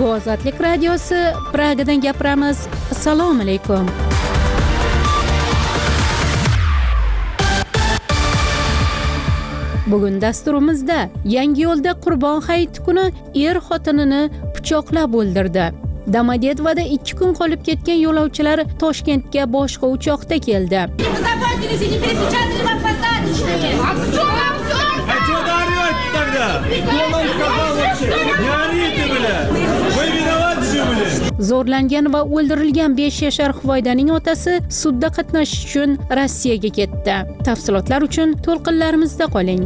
Bu Ozodlik radiosi, Pragadan gapiramiz. Assalomu alaykum. Bugun dasturimizda Yangiyo'lda Qurbon hayiti kuni xotinini pichoqlab o'ldirdi. Domodetvada 2 kun qolib ketgan yo'lovchilar Toshkentga boshqa uchoqda keldi. Zo'rlangan va o'ldirilgan 5 yashar Huvoydaning otasi sudda qatnashish uchun Rossiyaga ketdi. Tafsilotlar uchun to'lqinlarimizda qoling.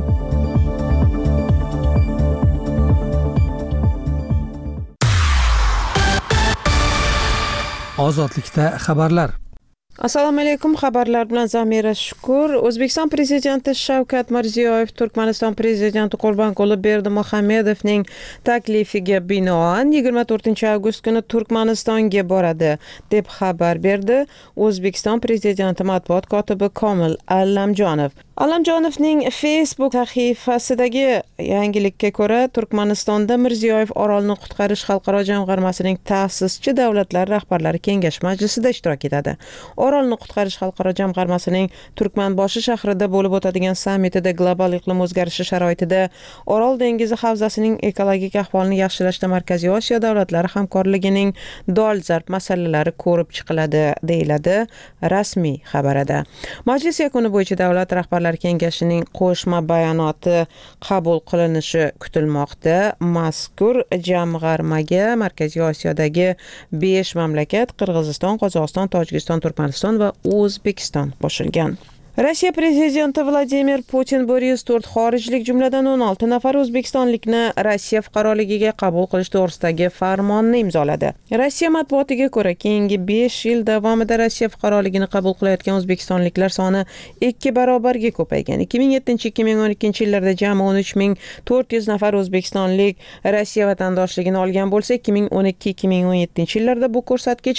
Ozodlikda xabarlar. Assalomu alaykum, xabarlar bilan Zamira Shukur. O'zbekiston prezidenti Shavkat Mirziyoyev Turkmaniston prezidenti Qurbonquli Berdimuhamedovning taklifiga binoan 24-avgust kuni Turkmanistonga boradi deb xabar berdi O'zbekiston prezidenti matbuot kotibi Komil Allamjonov. Allamjonovning Facebook sahifasidagi yangilikka ko'ra, Turkmanistonda Mirziyoyev Orolni qutqarish xalqaro jamg'armasining ta'sischi davlatlar rahbarlari kengash majlisida ishtirok etadi. Orolni qutqarish xalqaro jamg'armasining Turkmanboshi shahrida bo'lib o'tadigan sammitida global iqlim o'zgarishi sharoitida Orol dengizi havzasining ekologik ahvolini yaxshilashda Markaziy Osiyo davlatlari hamkorligining dolzarb masalalari ko'rib chiqiladi, deyiladi rasmiy xabarida. Majlis yakuni bo'yicha davlat rahbarlari kengashining qo'shma bayonoti qabul qilinishi kutilmoqda. Mazkur jamg'armaga Markaziy Osiyodagi 5 mamlakat Qirg'iziston, Qozog'iston, Tojikiston, Turkmaniston va O'zbekiston qo'shilgan. Rossiya prezidenti Vladimir Putin 404 xorijlik, jumladan 16 nafar o'zbekistonlikni Rossiya fuqaroligiga qabul qilish to'g'risidagi farmonni imzoladi. Rossiya matbuotiga ko'ra, keyingi 5 yil davomida Rossiya fuqaroligini qabul qilayotgan o'zbekistonliklar soni 2 barobarga ko'paygan. 2007-2012 yillarda jami 13400 nafar o'zbekistonlik Rossiya vatandoshligini olgan bo'lsa, 2012-2017 yillarda bu ko'rsatkich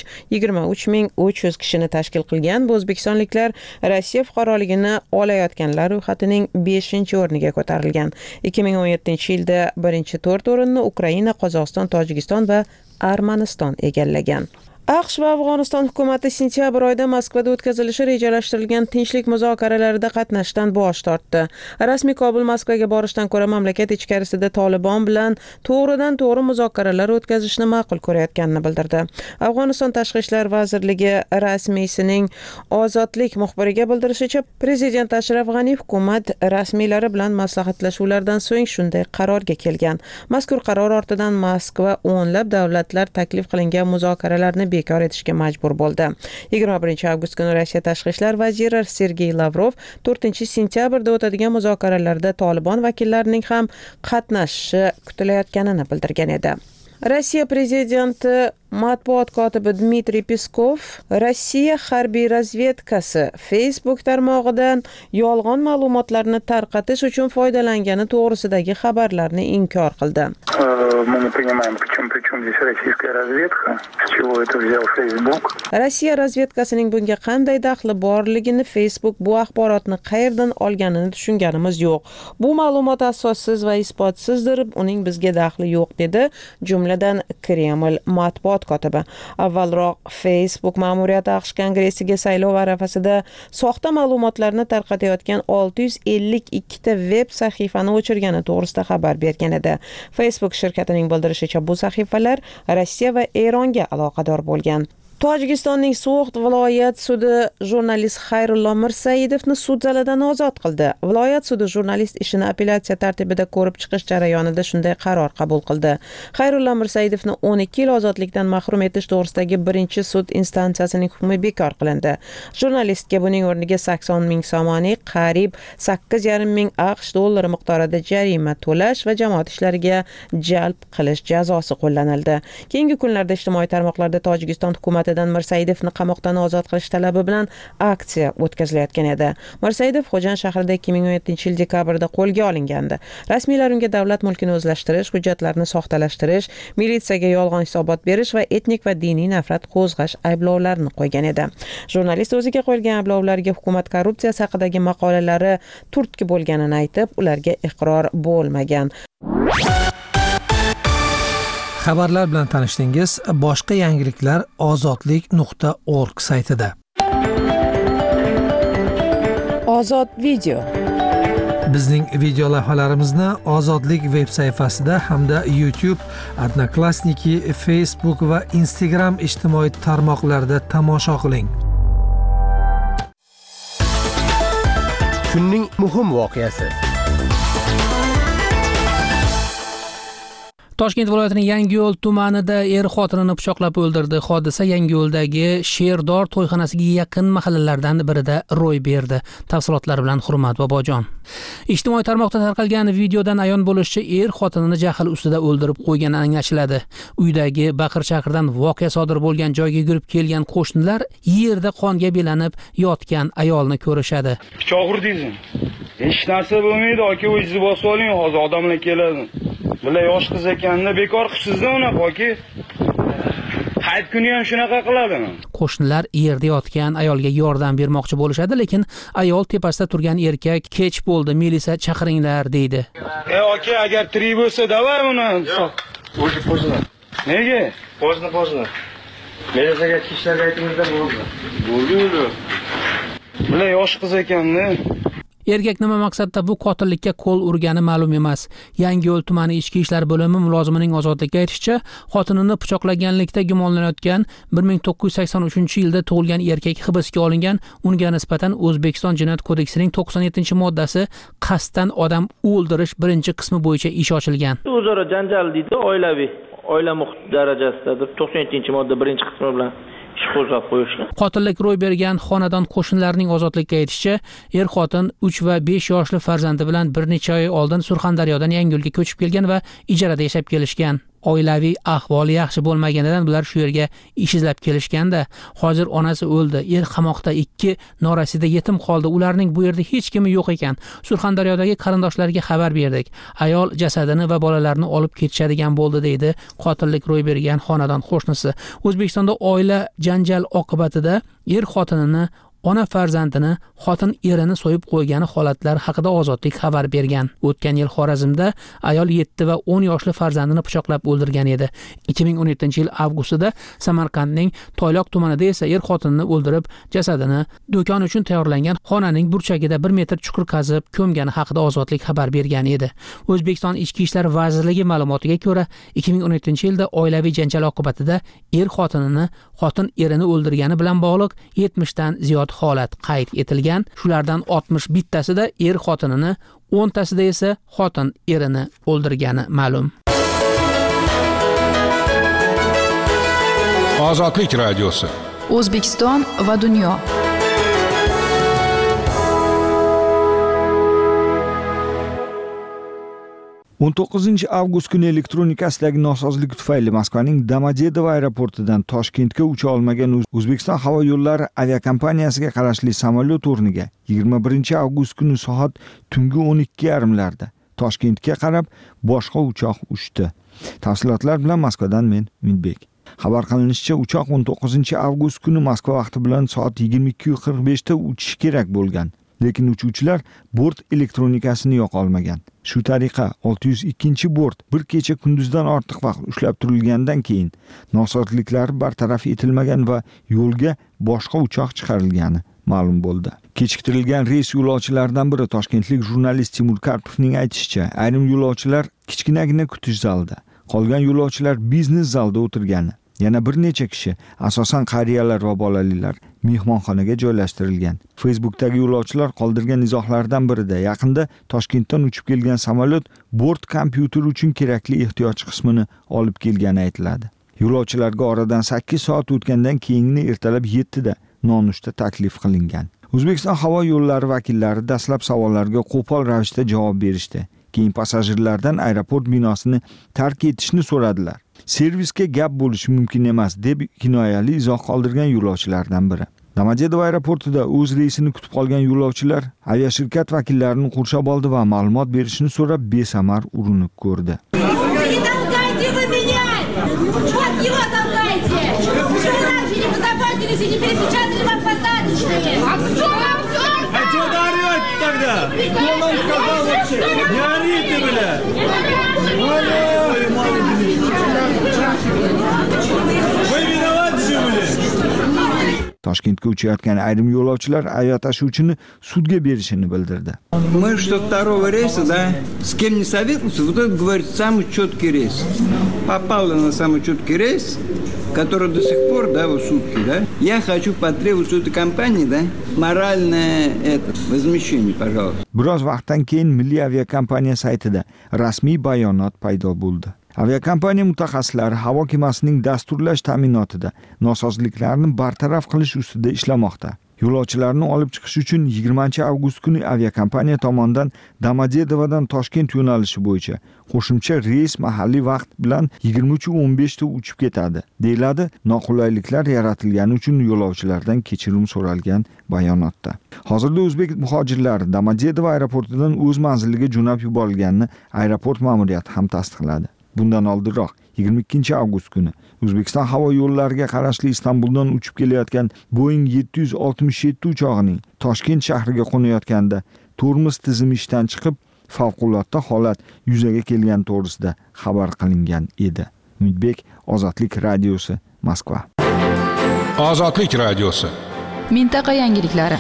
23300 kishini tashkil qilgan. Bu o'zbekistonliklar Rossiya fuqaroligini olayotganlar ro'yxatining 5-o'rniga ko'tarilgan. 2017-yilda birinchi 4 o'rinni Ukraina, Qozog'iston, Tojikiston va Armaniston egallagan. AQSh va Afg'oniston hukumati sentyabr oyida Moskvada o'tkazilishi rejalashtirilgan tinchlik muzokaralarida qatnashishdan bosh tortdi. Rasmiy Kobul Moskvaga borishdan ko'ra mamlakat ichkarisida Tolibon bilan to'g'ridan-to'g'ri muzokaralar o'tkazishni ma'qul ko'rayotganini bildirdi. Afg'oniston Tashqi ishlar vazirligi rasmiysining Ozodlik muxbiriga bildirishicha, prezident Ashraf G'ani hukumat rasmiylari bilan maslahatlashuvlardan so'ng shunday qarorga kelgan. Mazkur qaror ortidan Moskva o'nlab davlatlar taklif qilingan muzokaralarni bekor etishga majbur bo'ldi. 21-avgust kuni Rossiya Tashqi ishlar vaziri Sergey Lavrov 4-sentyabrda o'tadigan muzokaralarda Tolibon vakillarining ham qatnashishi kutilayotganini bildirgan edi. Rossiya prezidenti matbuot kotibi Dmitriy Peskov Rossiya harbiy razvedkasi Facebook tarmog'idan yolg'on ma'lumotlarni tarqatish uchun foydalangani to'g'risidagi xabarlarni inkor qildi. Rossiya razvedkasining bunga qanday daxli borligini, Facebook bu axborotni qayerdan olganini tushunganimiz yo'q. Bu ma'lumot asossiz va isbotsizdir, uning bizga daxli yo'q, dedi jumladan Kreml matbuot kotibi. Avvalroq Facebook ma'muriyati AQSh kongressiga saylov arafasida soxta ma'lumotlarni tarqatayotgan 652 ta veb sahifani o'chirgani to'g'risida xabar bergan edi. Facebook shirkatining bildirishicha, bu sahifalar Rossiya va Eronga aloqador bo'lgan. Tojikistonning So'g'd viloyat sudi jurnalist Xayrullo Mirsaidovni sud zalidan ozod qildi. Viloyat sudi jurnalist ishini apellyatsiya tartibida ko'rib chiqish jarayonida shunday qaror qabul qildi. Xayrullo Mirsaidovni 12 yil ozodlikdan mahrum etish to'g'risidagi birinchi sud instansiyasining hukmi bekor qilindi. Jurnalistga buning o'rniga 80 ming somoniy, qariyb 8,5 ming AQSh dollari miqdorida jarima to'lash va jamoat ishlariga jalb qilish jazosi qo'llanildi. Keyingi kunlarda ijtimoiy tarmoqlarda Tojikiston hukumati Mirsaidovni qamoqdan ozod qilish talabi bilan aksiya o'tkazilayotgan edi. Mirsaidov Xo'jan shahrida 2017 yil dekabrda qo'lga olingandi. Rasmiylar unga davlat mulkini o'zlashtirish, hujjatlarni soxtalashtirish, militsiyaga yolg'on hisobot berish va etnik va diniy nafrat qo'zg'ash ayblovlarini qo'ygan edi. Jurnalist o'ziga qo'yilgan ayblovlarga hukumat korrupsiyasi haqidagi maqolalari turtki bo'lganini aytib, ularga iqror bo'lmagan. Xabarlar bilan tanishdingiz. Boshqa yangiliklar ozodlik.org saytida. Ozod video. Bizning video lavhalarimizni Ozodlik veb sayfasida hamda YouTube, Odnoklassniki, Facebook va Instagram ijtimoiy tarmoqlarida tomosha qiling. Kunning muhim voqeasi. Toshkent viloyatining Yangiyo'l tumanida xotinini pichoqlab o'ldirdi. Hodisa Yangiyo'ldagi Sherdor to'yxonasiga yaqin mahallalardan birida ro'y berdi. Tafsilotlar bilan Hurmat Bobojon. Ijtimoiy tarmoqda tarqalgan videodan ayon bo'lishicha, xotinini jahl ustida o'ldirib qo'ygani anglashiladi. Uydagi baqir-chaqirdan voqea sodir bo'lgan joyga yugurib kelgan qo'shnilar yerda qonga belanib yotgan ayolni ko'rishadi. Pichoq urdingizmi? Hech narsa bo'lmaydi, aka, o'zingizni bosib oling, hozir odamlar keladi. Bular yosh qiz ekanida bekor qilsiz-da unaqa, aka. Hayit kuni ham shunaqa qiladimi? Qo'shnilar yerda yotgan ayolga yordam bermoqchi bo'lishadi, lekin ayol tepasida turgan erkak kech bo'ldi, milisa chaqiringlar deydi. Aka, agar tirik bo'lsa, davay uni. Po'zna. Nega? Po'zna. Milisaga ishlarga aytingizda bo'ldi. Bo'ldi. Bular yosh qiz ekanda. Erkak nima maqsadda bu qotillikka qo'l urgani ma'lum emas. Yangiyo'l tumani ichki ishlar bo'limi mulozimining ozodlikka aytishicha, xotinini pichoqlaganlikda gumonlanayotgan 1983-yilda tug'ilgan erkak hibsga olingan. Unga nisbatan O'zbekiston Jinoyat kodeksining 97-moddasi qasddan odam o'ldirish birinchi qismi bo'yicha ish ochilgan. O'zaro janjal deydi, oilaviy, oila muhit darajasidadir. 97-modda birinchi qismi bilan qotillik ro'y bergan xonadon qo'shnilarining ozodlikka aytishicha, xotin 3 va 5 yoshli farzandi bilan bir necha oy oldin Surxondaryodan Yangiyo'lga ko'chib kelgan va ijarada yashab kelishgan. Oilaviy ahvoli yaxshi bo'lmaganidan bular shu yerga ish izlab kelishganda, hozir onasi o'ldi, qamoqda, 2 norasida yetim qoldi. Ularning bu yerda hech kimi yo'q ekan. Surxondaryodagi qarindoshlariga xabar berdik. Ayol jasadini va bolalarini olib ketishadigan bo'ldi, deydi qotillik ro'y bergan xonadon qo'shnisi. O'zbekistonda oila janjal oqibatida xotinini, ona farzandini, xotin erini so'yib qo'ygani holatlar haqida Ozodlik xabar bergan. O'tgan yil Xorazmda ayol 7 va 10 yoshli farzandini pichoqlab o'ldirgan edi. 2017-yil avgustida Samarqandning Toyloq tumanida esa xotinini o'ldirib, jasadini do'kon uchun tayyorlangan xonaning burchagida 1 metr chuqur qazib ko'mgani haqida Ozodlik xabar bergan edi. O'zbekiston Ichki ishlar vazirligi ma'lumotiga ko'ra, 2017-yilda oilaviy janjal oqibatida xotinini, xotin erini o'ldirgani bilan bog'liq 70 dan ziyod holat qayd etilgan. Shulardan 61tasida xotinini, 10tasida esa xotin erini o'ldirgani ma'lum. Ozodlik radiosi. O'zbekiston va dunyo. On 9 avgust kuni elektronikasidagi nosozlik tufayli Moskvaning Domodedovo aeroportidan Toshkentga ucha olmagan O'zbekiston havo yo'llari aviakompaniyasiga qarashli samolyot o'rniga 21 avgust kuni soat tungi 12:30larda Toshkentga qarab boshqa uchoq uchdi. Tafsilotlar bilan Moskvadan men Minbek. Xabar qilinishicha, uchoq 19 avgust kuni Moskva vaqti bilan soat 22:45 da uchishi kerak bo'lgan. Lekin uchuvchilar bort elektronikasini yoqa olmagan. Shu tariqa 602-bort bir kecha kunduzdan ortiq vaqt ushlab turilgandan keyin nosozliklar bartaraf etilmagan va yo'lga boshqa uchoq chiqarilgani ma'lum bo'ldi. Kechiktirilgan reys yo'lovchilaridan biri toshkentlik jurnalist Timur Karpovning aytishicha, ayrim yo'lovchilar kichkinagina kutish zalida, qolgan yo'lovchilar biznes zalda o'tirgani. Yana bir necha kishi, asosan qariyalar va bolalilar, mehmonxonaga joylashtirilgan. Facebookdagi yo'lovchilar qoldirgan izohlardan birida yaqinda Toshkentdan uchib kelgan samolyot bort kompyuteri uchun kerakli ehtiyoj qismini olib kelgani aytiladi. Yo'lovchilarga oradan 8 soat o'tgandan keyingi ertalab 7 da nonushta taklif qilingan. O'zbekiston havo yo'llari vakillari dastlab savollarga qo'pol ravishda javob berishdi. Keyin passajirlardan aeroport binosini tark etishni so'radilar. Servisga gap bo'lishi mumkin emas deb kinoyali izoh qoldirgan yo'lovchilardan biri. Domodedovo aeroportida o'z reysini kutib qolgan yo'lovchilar aviashirkat vakillarini qurshab oldi va ma'lumot berishni so'rab besamar urinib ko'rdi. Toshkentga uchayotgan ayrim yo'lovchilar aviatashuvchini sudga berishini bildirdi. Мы что второго рейса, да, с кем не советуемся, вот это говорит самый четкий рейс. Попал на самый четкий рейс, который до сих пор, да, в сутки, да. Я хочу потребовать у этой компании, да, моральное возмещение, пожалуйста. Biroz vaqtdan keyin Milliy aviakompaniya saytida rasmiy bayonot paydo bo'ldi. Aviakompaniya mutaxassislari havo kemasining dasturlash ta'minotida nosozliklarni bartaraf qilish ustida ishlamoqda. Yo'lovchilarni olib chiqish uchun 20-avgust kuni aviakompaniya tomonidan Domodedovodan Toshkent yo'nalishi bo'yicha qo'shimcha reys mahalliy vaqt bilan 23:15 da uchib ketadi. Deyiladi, noqulayliklar yaratilgani uchun yo'lovchilardan kechirim so'ralgan bayonotda. Hozirda o'zbek muhojirlari Domodedovo aeroportidan o'z manziliga jo'nab yuborilganini aeroport ma'muriyati ham tasdiqladi. Bundan oldinroq 22-avgust kuni O'zbekiston havo yo'llariga qarashli Istanbuldan uchib kelayotgan Boeing 767 uchog'ining Toshkent shahriga qo'nayotganda tormoz tizimi ishdan chiqib, favqulodda holat yuzaga kelgani to'g'risida xabar qilingan edi. Umidbek, Ozodlik radiosi, Moskva. Ozodlik radiosi. Mintaqa yangiliklari.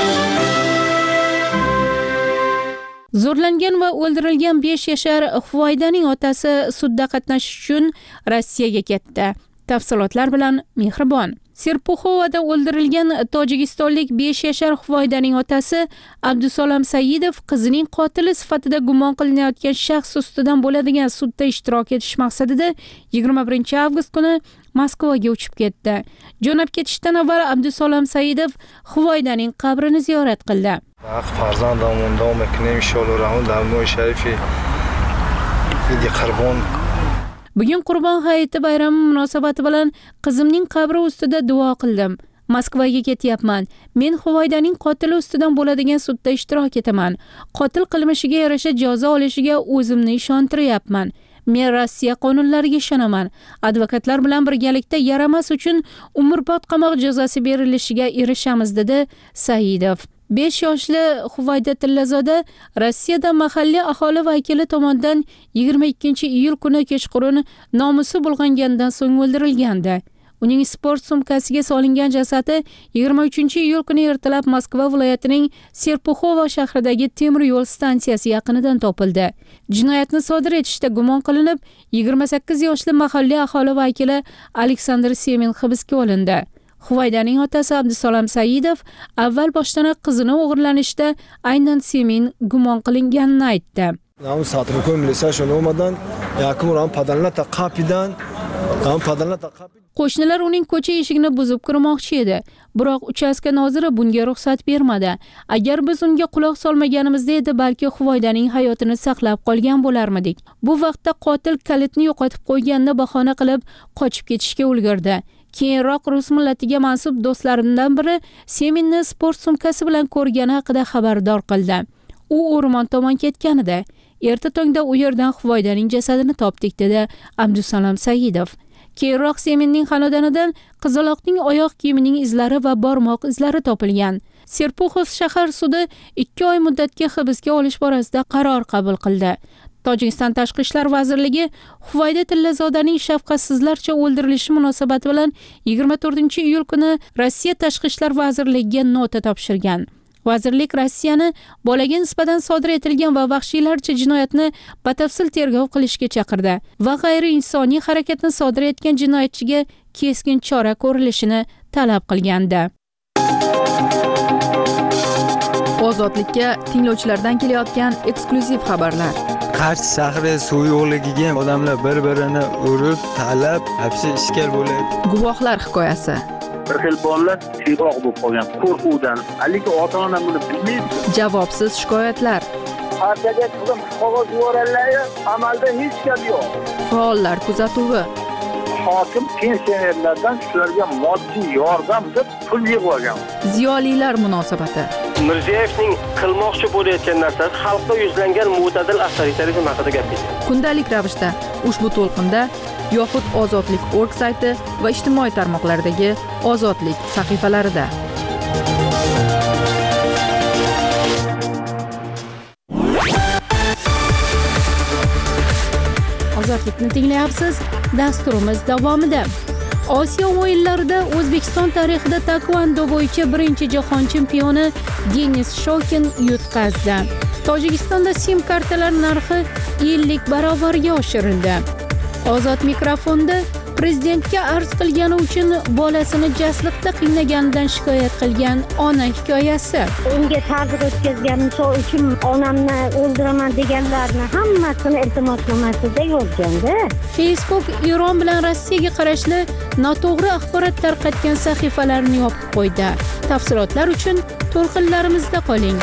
Zo'rlangan va o'ldirilgan 5 yashar Huvaydaning otasi sudda qatnashish uchun Rossiyaga ketdi. Tafsilotlar bilan Mehribon. Serpuxovada o'ldirilgan tojikistonlik 5 yashar Huvaydaning otasi Abdusalom Saidov qizining qotili sifatida gumon qilinayotgan shaxs ustidan bo'ladigan sudda ishtirok etish maqsadida 21-avgust kuni Moskvaga uchib ketdi. Jo'nab ketishdan avval Abdusalom Saidov Huvaydaning qabrini ziyorat qildi. فرزندمون دام میکنیم ان شاء الله رحمان در ماه شریف عید قربان. Bugun Qurbon hayiti bayrami munosabati bilan qizimning qabri ustida duo qildim. Moskvaga ketyapman. Men Huvaydaning qotili ustidan bo'ladigan sudda ishtirok etaman. Qotil qilmishiga yarasha jazo olishiga o'zimni ishontiryapman. Men Rossiya qonunlariga ishonaman. Advokatlar bilan birgalikda yaramas uchun umrbod qamoq jazosi berilishiga erishamiz, dedi Saidov. 5 yoshli Huvayda Tillazoda Rossiyada mahalliy aholi vakili tomonidan 22-iyul kuni kechqurun nomusi bulg'angandan so'ng o'ldirilgandi. Uning sport sumkasiga solingan jasadi 23-iyul kuni ertalab Moskva viloyatining Serpuxovo shahridagi temir yo'l stansiyasi yaqinidan topildi. Jinoyatni sodir etishda gumon qilinib, 28 yoshli mahalliy aholi vakili Aleksandr Semin hibsga olindi. Huvaydaning otasi Abdusalom Saidov avval boshdan qizini o'g'irlanishda aynan Semin gumon qilinganini aytdi. Qo'shnilar uning ko'cha eshigini buzib kirmoqchi edi, biroq uchastka noziri bunga ruxsat bermadi. Agar biz unga quloq solmaganimizda edi, balki Huvaydaning hayotini saqlab qolgan bo'larmidik. Bu vaqtda qotil kalitni yo'qotib qo'yganini bahona qilib qochib ketishga ulgurdi. Keyinroq rus millatiga mansub do'stlarimdan biri Seminni sport sumkasi bilan ko'rgani haqida xabardor qildi. U o'rmon tomon ketgan edi. Erta tongda u yerdan Huvaydaning jasadini topdik, dedi Abdusalom Saidov. Keyinroq Seminning xonadonidan qizaloqning oyoq kiyimining izlari va barmoq izlari topilgan. Serpuxov shahar sudi 2 oy muddatga hibsga olish borasida qaror qabul qildi. Tojikiston Tashqi ishlar vazirligi Huvayda Tillazodaning shafqatsizlarcha o'ldirilishi munosabati bilan 24-iyul kuni Rossiya Tashqi ishlar vazirligiga nota topshirgan. Vazirlik Rossiyani bolaga nisbatan sodir etilgan va vahshiylarcha jinoyatni batafsil tergov qilishga chaqirdi va g'ayriinsoniy harakatni sodir etgan jinoyatchiga keskin chora ko'rilishini talab qilgandi. Ozodlikka tinglovchilardan kelayotgan eksklyuziv xabarlar. Qarshi shahri suv yo'qligiga odamlar bir-birini urib, talab, hapsi ishkal bo'ladi. Guvohlar hikoyasi. Bir xil bolalar tiyroq bo'lib qolgan qo'rquvdan. Lekin ota-ona buni bilmaydi. Javobsiz shikoyatlar. Partiyaga qizim qog'oz yuborganlar, amalda hech gap yo'q. Faollar kuzatuvi. Hokim pensionerlardan shularga moddiy yordam deb pul yig'ib olgan. Ziyolilar munosabati. Mirziyevning qilmoqchi bo'layotgan narsasi xalqqa yuzlangan mo'tadil avtoritarizm haqida gapirdi. Kundalik ravishda ushbu to'lqinda yoxud ozodlik.org sayti va ijtimoiy tarmoqlardagi Ozodlik sahifalarida. Ozodlikni tinglayapsiz. Dasturimiz davomida Osiyo o'yinlarida O'zbekiston tarixida taekvondo bo'yicha birinchi jahon chempioni Denis Shokin yutqazdi. Tojikistonda SIM kartalar narxi 50 barobarga oshirildi. Ozod mikrofonda prezidentga arz qilgani uchun bolasini jasliqda qiynaganidan shikoyat qilgan ona hikoyasi. Unga ta'zir o'tkazgan misol uchun onamni o'ldiraman deganlarni hammasini iltimosnomasida yozganda. Facebook Eron bilan Rossiyaga qarashli noto'g'ri axborot tarqatgan sahifalarni yopib qo'ydi. Tafsilotlar uchun to'lqinlarimizda qoling.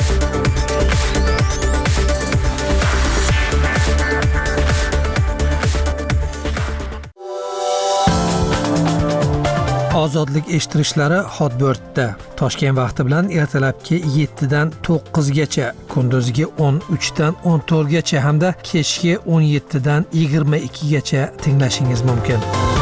Ozodlik eshittirishlari Hotbirtda Toshkent vaqti bilan ertalabki 7 dan 9 gacha, kunduziga 13 dan 14 gacha hamda kechki 17 dan 22 gacha tinglashingiz mumkin.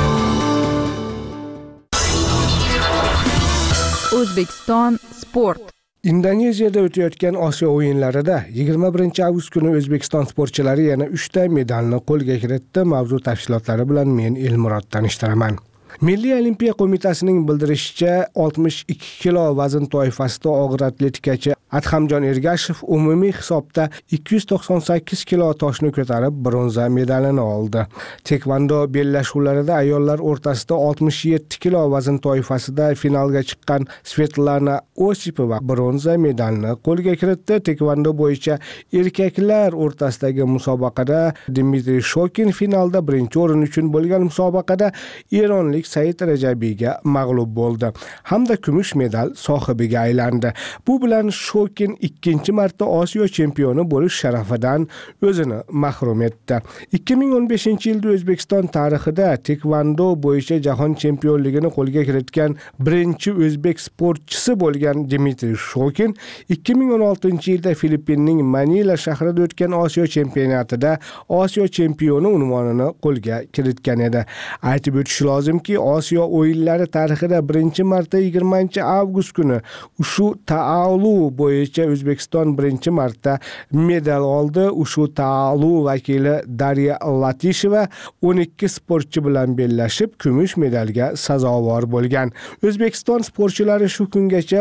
O'zbekiston sport. Indoneziyada o'tayotgan Osiyo o'yinlarida 21 avgust kuni O'zbekiston sportchilari yana 3 ta medalni qo'lga kiritdi. Mavzu tafsilotlari bilan men Elmurod tanishtiraman. Milliy olimpiya qo'mitasining bildirishicha 62 kilo vazn toifasida og'ir atletikachi Adhamjon Ergashev umumiy hisobda 298 kilo toshni ko'tarib bronza medalini oldi. Tekvando bellashuvlarida ayollar o'rtasida 67 kilo vazn toifasida finalga chiqqan Svetlana Osipova bronza medalni qo'lga kiritdi. Tekvando bo'yicha erkaklar o'rtasidagi musobaqada Dmitriy Shokin finalda birinchi o'rin uchun bo'lgan musobaqada eronlik Said Rajabiyga mag'lub bo'ldi hamda kumush medal sohibiga aylandi. Bu bilan Shokin ikkinchi marta Osiyo chempioni bo'lish sharafidan o'zini mahrum etdi. 2015-yilda O'zbekiston tarixida tekvando bo'yicha jahon chempionligini qo'lga kiritgan birinchi o'zbek sportchisi bo'lgan Dmitriy Shokin 2016-yilda Filippinning Manila shahrida o'tgan Osiyo chempionatida Osiyo chempioni unvonini qo'lga kiritgan edi. Aytib o'tish lozimki, Osiyo o'yinlari tarixida birinchi marta 20 avgust kuni Ushu Taalu bo'yicha O'zbekiston birinchi marta medal oldi. Ushu Taalu vakili Darya Latisheva 12 sportchi bilan bellashib kumush medalga sazovor bo'lgan. O'zbekiston sportchilari shu kungacha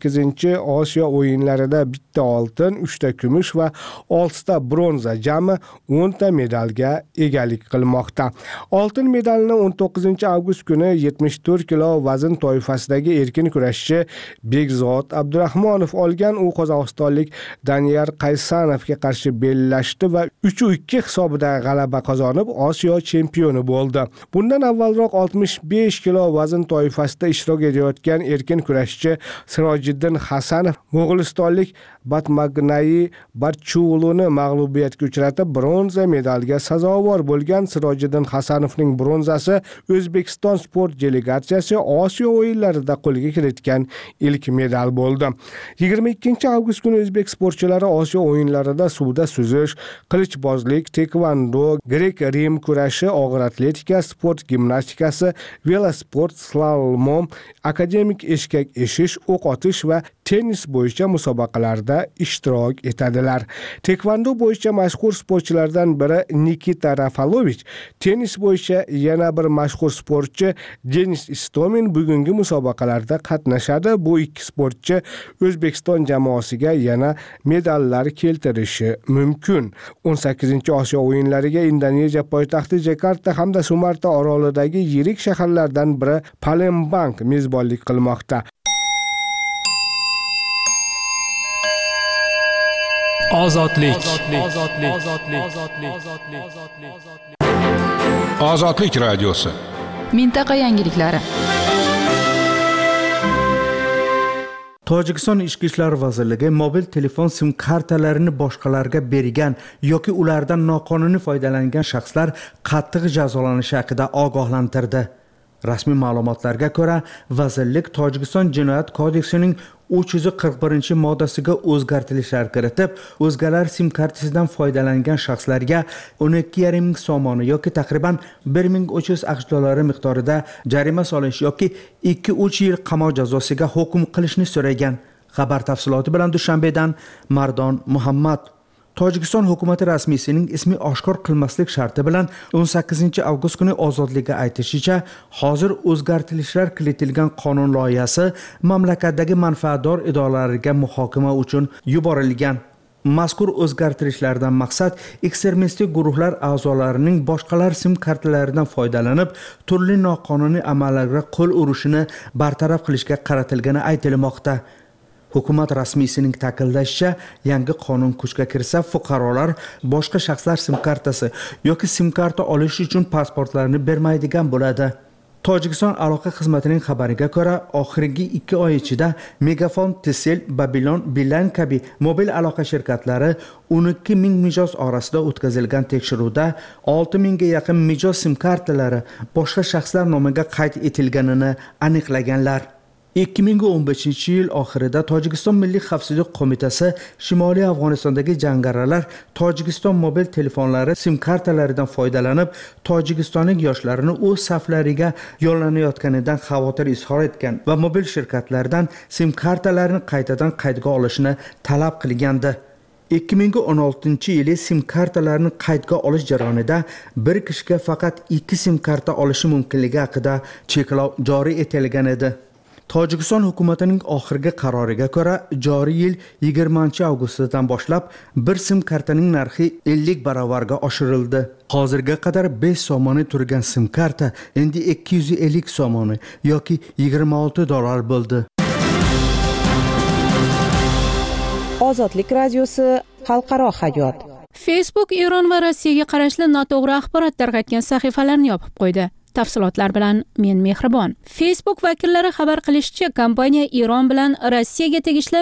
18-Osiyo o'yinlarida bitta oltin, 3 ta kumush va 6 ta bronza, jami 10 ta medalga egalik qilmoqda. Oltin medalni 19-avgust kuni 74 kilo vazn toifasidagi erkin kurashchi Bekzod Abdurahmonov olgan. U qozog'istonlik Daniyar Qaysanovga qarshi bellashdi va 3-2 hisobida g'alaba qozonib Osiyo chempioni bo'ldi. Bundan avvalroq 65 kilo vazn toifasida ishtirok etayotgan erkin kurashchi Sirojiddin Hasanov mo'g'ulistonlik Batmagnayi Barchuluni mag'lubiyatga uchratib bronza medalga sazovor bo'lgan. Sirojiddin Hasanovning bronzasi O'zbekiston sport delegatsiyasi Osiyo o'yinlarida qo'lga kiritgan ilk medal bo'ldi. 22-avgust kuni o'zbek sportchilari Osiyo o'yinlarida suvda suzish, qilichbozlik, tekvando, grek-rim kurashi, og'ir atletika, sport gimnastikasi, velosport, slalom, akademik eshkak eshish, o'q otish va tennis bo'yicha musobaqalarda ishtirok etadilar. Tekvando bo'yicha mashhur sportchilardan biri Nikita Rafalovich, tennis bo'yicha yana bir mashhur sportchi Denis Istomin bugungi musobaqalarda qatnashadi. Bu ikki sportchi O'zbekiston jamoasiga yana medallar keltirishi mumkin. 18-Osiyo o'yinlariga Indoneziya poytaxti Jakarta hamda Sumarta orolidagi yirik shaharlardan biri Palembang mezbonlik qilmoqda. Ozodlik. Ozodlik radiosi. Mintaqa yangiliklari. Tojikiston Ichki ishlar vazirligi mobil telefon sim kartalarini boshqalarga bergan yoki ulardan noqonuniy foydalangan shaxslar qattiq jazolanishi haqida ogohlantirdi. Rasmiy ma'lumotlarga ko'ra, vazirlik Tojikiston Jinoyat kodeksining 341-moddasiga o'zgartirishlar kiritib, o'zgalar sim kartasidan foydalangan shaxslarga 12,5 ming somoni yoki taxriban 1300 AQSh dollari miqdorida jarima solish yoki 2-3 yil qamoq jazosiga hukm qilishni so'ragan. Xabar tafsiloti bilan Dushanbedan Mardon Muhammad. Tojikiston hukumati rasmiysining ismi oshkor qilmaslik sharti bilan 18 avgust kuni ozodlikka aytishicha, hozir o'zgartirishlar kiritilgan qonun loyihasi mamlakatdagi manfaatdor idoralarga muhokama uchun yuborilgan. Mazkur o'zgartirishlardan maqsad ekstremistik guruhlar a'zolarining boshqalar sim kartalaridan foydalanib, turli noqonuniy amallarga qo'l urishini bartaraf qilishga qaratilgani aytilmoqda. Hukumat rasmiysining ta'kidlashicha, yangi qonun kuchga kirsa, fuqarolar boshqa shaxslar sim kartasi yoki sim karta olish uchun pasportlarini bermaydigan bo'ladi. Tojikiston aloqa xizmatining xabariga ko'ra, oxirgi 2 oy ichida Megafon, Tisel, Babylon, Beeline kabi mobil aloqa shirkatlari 12,000 mijoz orasida o'tkazilgan tekshiruvda 6,000 ga yaqin mijoz sim kartalari boshqa shaxslar nomiga qayd etilganini aniqlaganlar. 2015-yil oxirida Tojikiston Milliy xavfsizlik qo'mitasi Shimoliy Afg'onistondagi jangarilar Tojikiston mobil telefonlari sim kartalaridan foydalanib, tojikistonlik yoshlarni o'z saflariga yo'llanayotganidan xavotir izhor etgan va mobil shirkatlardan sim kartalarini qaytadan qaydga olishni talab qilgandi. 2016-yili sim kartalarini qaydga olish jarayonida bir kishiga faqat 2 sim karta olishi mumkinligi haqida cheklov joriy etilgan edi. Tojikiston hukumatining oxirgi qaroriga ko'ra, joriy yil 20-avgustdan boshlab bir sim kartaning narxi 50 barobarga oshirildi. Hozirga qadar 5 somoni turgan sim karta endi 250 somoni yoki $26 bo'ldi. Ozodlik radiosi xalqaro hayot. Facebook Eron va Rossiyaga qarashli noto'g'ri axborot tarqatgan sahifalarni yopib qo'ydi. Tafsilotlar bilan men Mehribon. Facebook vakillari xabar qilishicha, kompaniya Eron bilan Rossiyaga tegishli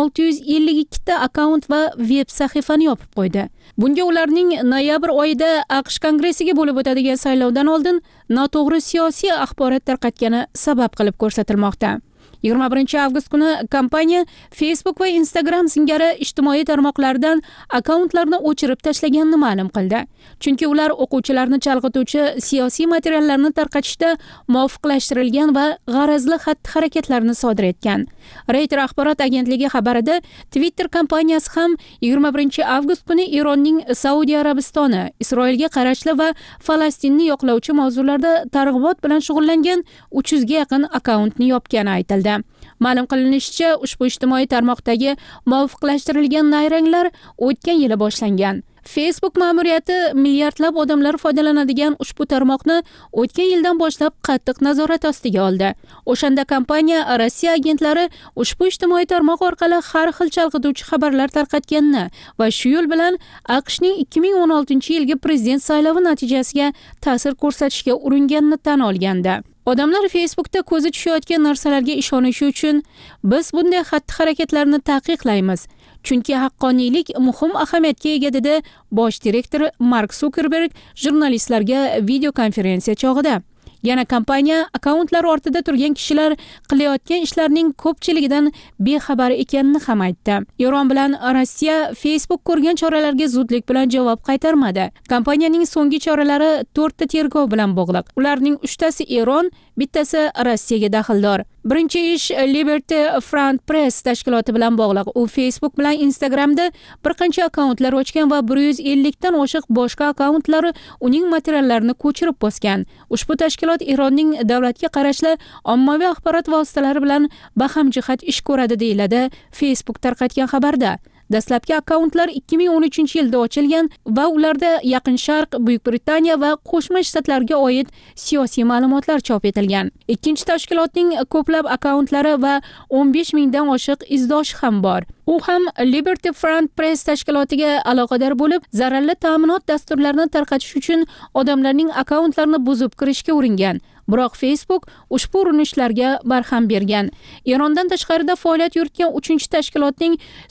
652 ta akkaunt va veb sahifani yopib qo'ydi. Bunga ularning noyabr oyida AQSh kongressiga bo'lib o'tadigan saylovdan oldin noto'g'ri siyosiy axborot tarqatgani sabab qilib ko'rsatilmoqda. 21-avgust kuni kompaniya Facebook va Instagram singari ijtimoiy tarmoqlardan akkauntlarni o'chirib tashlaganini ma'lum qildi. Chunki ular o'quvchilarni chalg'ituvchi siyosiy materiallarni tarqatishda muvofiqlashtirilgan va g'arazli xatti-harakatlarni sodir etgan. Reuters axborot agentligi xabarida Twitter kompaniyasi ham 21-avgust kuni Eronning Saudiya Arabistoni, Isroilga qarashli va Falastinni yoqlovchi mavzularda targ'ibot bilan shug'ullangan 300 ga yaqin akkauntni yopgani aytildi. Ma'lum qilinishicha, ushbu ijtimoiy tarmoqdagi muvofiqlashtirilgan nayranglar o'tgan yili boshlangan. Facebook ma'muriyati milliardlab odamlar foydalanadigan ushbu tarmoqni o'tgan yildan boshlab qattiq nazorat ostiga oldi. O'shanda kompaniya Rossiya agentlari ushbu ijtimoiy tarmoq orqali har xil chalg'ituvchi xabarlar tarqatganini va shu yo'l bilan AQShning 2016-yilgi prezident saylovi natijasiga ta'sir ko'rsatishga uringanini tan olgandi. Odamlar Facebookda ko'zi tushayotgan narsalarga ishonishi uchun biz bunday xatti-harakatlarni taqiqlaymiz. Chunki haqqoniylik muhim ahamiyatga ega, dedi bosh direktor Mark Zuckerberg jurnalistlarga video konferensiya chog'ida. Yana kompaniya akkauntlar ortida turgan kishilar qilayotgan ishlarning ko'pchiligidan bexabar ekanini ham aytdi. Eron bilan Rossiya Facebook ko'rgan choralarga zudlik bilan javob qaytarmadi. Kompaniyaning so'nggi choralari 4 ta tergov bilan bog'liq. Ularning 3 tasi Eron, bittasi Rossiyaga daxldor. Birinchi ish Liberty Front Press tashkiloti bilan bog'liq. U Facebook bilan Instagramda bir qancha akkauntlar ochgan va 150 dan oshiq boshqa akkauntlari uning materiallarini ko'chirib bosgan. Ushbu tashkilot Eronning davlatga qarashli ommaviy axborot vositalari bilan bahamjihat ish ko'radi, deyiladi Facebook tarqatgan xabarda. Dastlabki akkauntlar 2013-yilda ochilgan va ularda Yaqin Sharq, Buyuk Britaniya va Qo'shma Shtatlarga oid siyosiy ma'lumotlar chop etilgan. Ikkinchi tashkilotning ko'plab akkauntlari va 15 mingdan oshiq izdoshi ham bor. U ham Liberty Front Press tashkilotiga aloqador bo'lib, zararli ta'minot dasturlarini tarqatish uchun odamlarning akkauntlarini buzib kirishga uringan. Biroq Facebook ushbu urinishlarga barham bergan. Erondan tashqarida faoliyat yuritgan 3-tashkilotning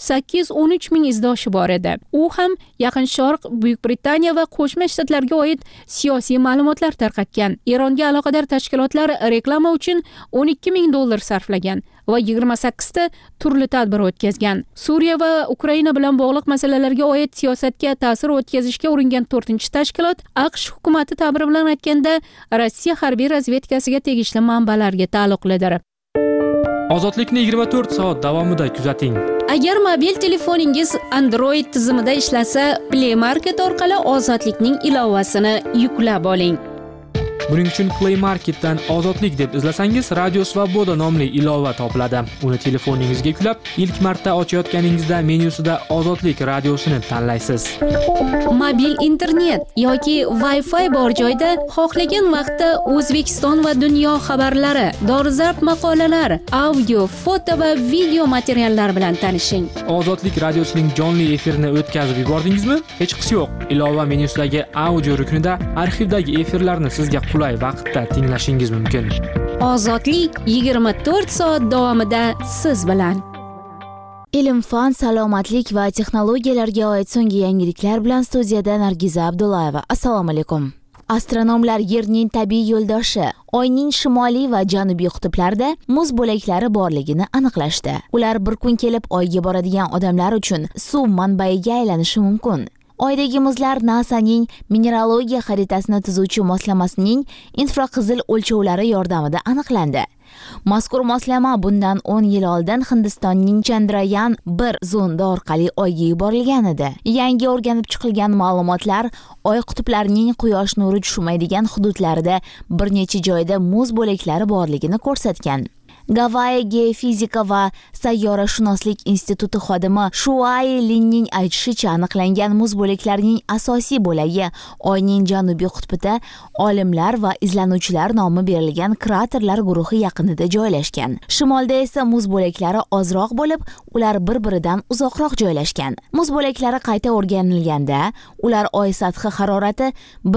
813 ming izdoshi bor edi. U ham Yaqin Sharq, Buyuk Britaniya va Qo'shma Shtatlarga oid siyosiy ma'lumotlar tarqatgan. Eronga aloqador tashkilotlar reklama uchun $12 ming sarflagan va 28 ta turli tadbir o'tkazgan. Suriya va Ukraina bilan bog'liq masalalarga oid siyosatga ta'sir o'tkazishga uringan 4-tashkilot AQSh hukumati ta'biri bilan aytganda Rossiya harbiy razvedkasiga tegishli manbalarga taalluqlidir. Ozodlikni 24 soat davomida kuzating. Agar mobil telefoningiz Android tizimida ishlasa, Play Market orqali Ozodlikning ilovasini yuklab oling. Buning uchun Play Marketdan Ozodlik deb izlasangiz, Radio Svoboda nomli ilova topiladi. Uni telefoningizga yuklab, ilk marta ochayotganingizda menyusida Ozodlik radiosini tanlaysiz. Mobil internet yoki Wi-Fi bor joyda xohlagan vaqtda O'zbekiston va dunyo xabarlari, dolzarb maqolalar, audio, foto va video materiallar bilan tanishing. Ozodlik radiosining jonli efirini o'tkazib yubordingizmi? Hech qisi yo'q. Ilova menyusidagi audio ruknida arxivdagi efirlarni sizga qulay vaqtda tinglashingiz mumkin. Ozodlik 24 soat davomida siz bilan. Ilm, fan, salomatlik va texnologiyalarga oid so'nggi yangiliklar bilan studiyada Nargiza Abdullayeva. Assalomu alaykum. Astronomlar Yerning tabiiy yo'ldoshi, Oyning shimoliy va janubiy qutblarida muz bo'laklari borligini aniqlashdi. Ular bir kun kelib Oyga boradigan odamlar uchun suv manbaiga aylanishi mumkin. Oydagi muzlar NASAning mineralogiya xaritasini tuzuvchi moslamasining infraqizil o'lchovlari yordamida aniqlandi. Mazkur moslama bundan 10 yil oldin Hindistonning Chandrayaan 1 zonda orqali Oyga yuborilgan edi. Yangi o'rganib chiqilgan ma'lumotlar Oy qutblarining quyosh nuri tushmaydigan hududlarida bir necha joyda muz bo'laklari borligini ko'rsatgan. Gavayi geofizika va sayyorashunoslik instituti xodimi Shuai Linning aytishicha, aniqlangan muz bo'laklarining asosiy bo'lagi Oyning janubiy qutbida olimlar va izlanuvchilar nomi berilgan kraterlar guruhi yaqinida joylashgan. Shimolda esa muz bo'laklari ozroq bo'lib, ular bir-biridan uzoqroq joylashgan. Muz bo'laklari qayta o'rganilganda, ular Oy sathi harorati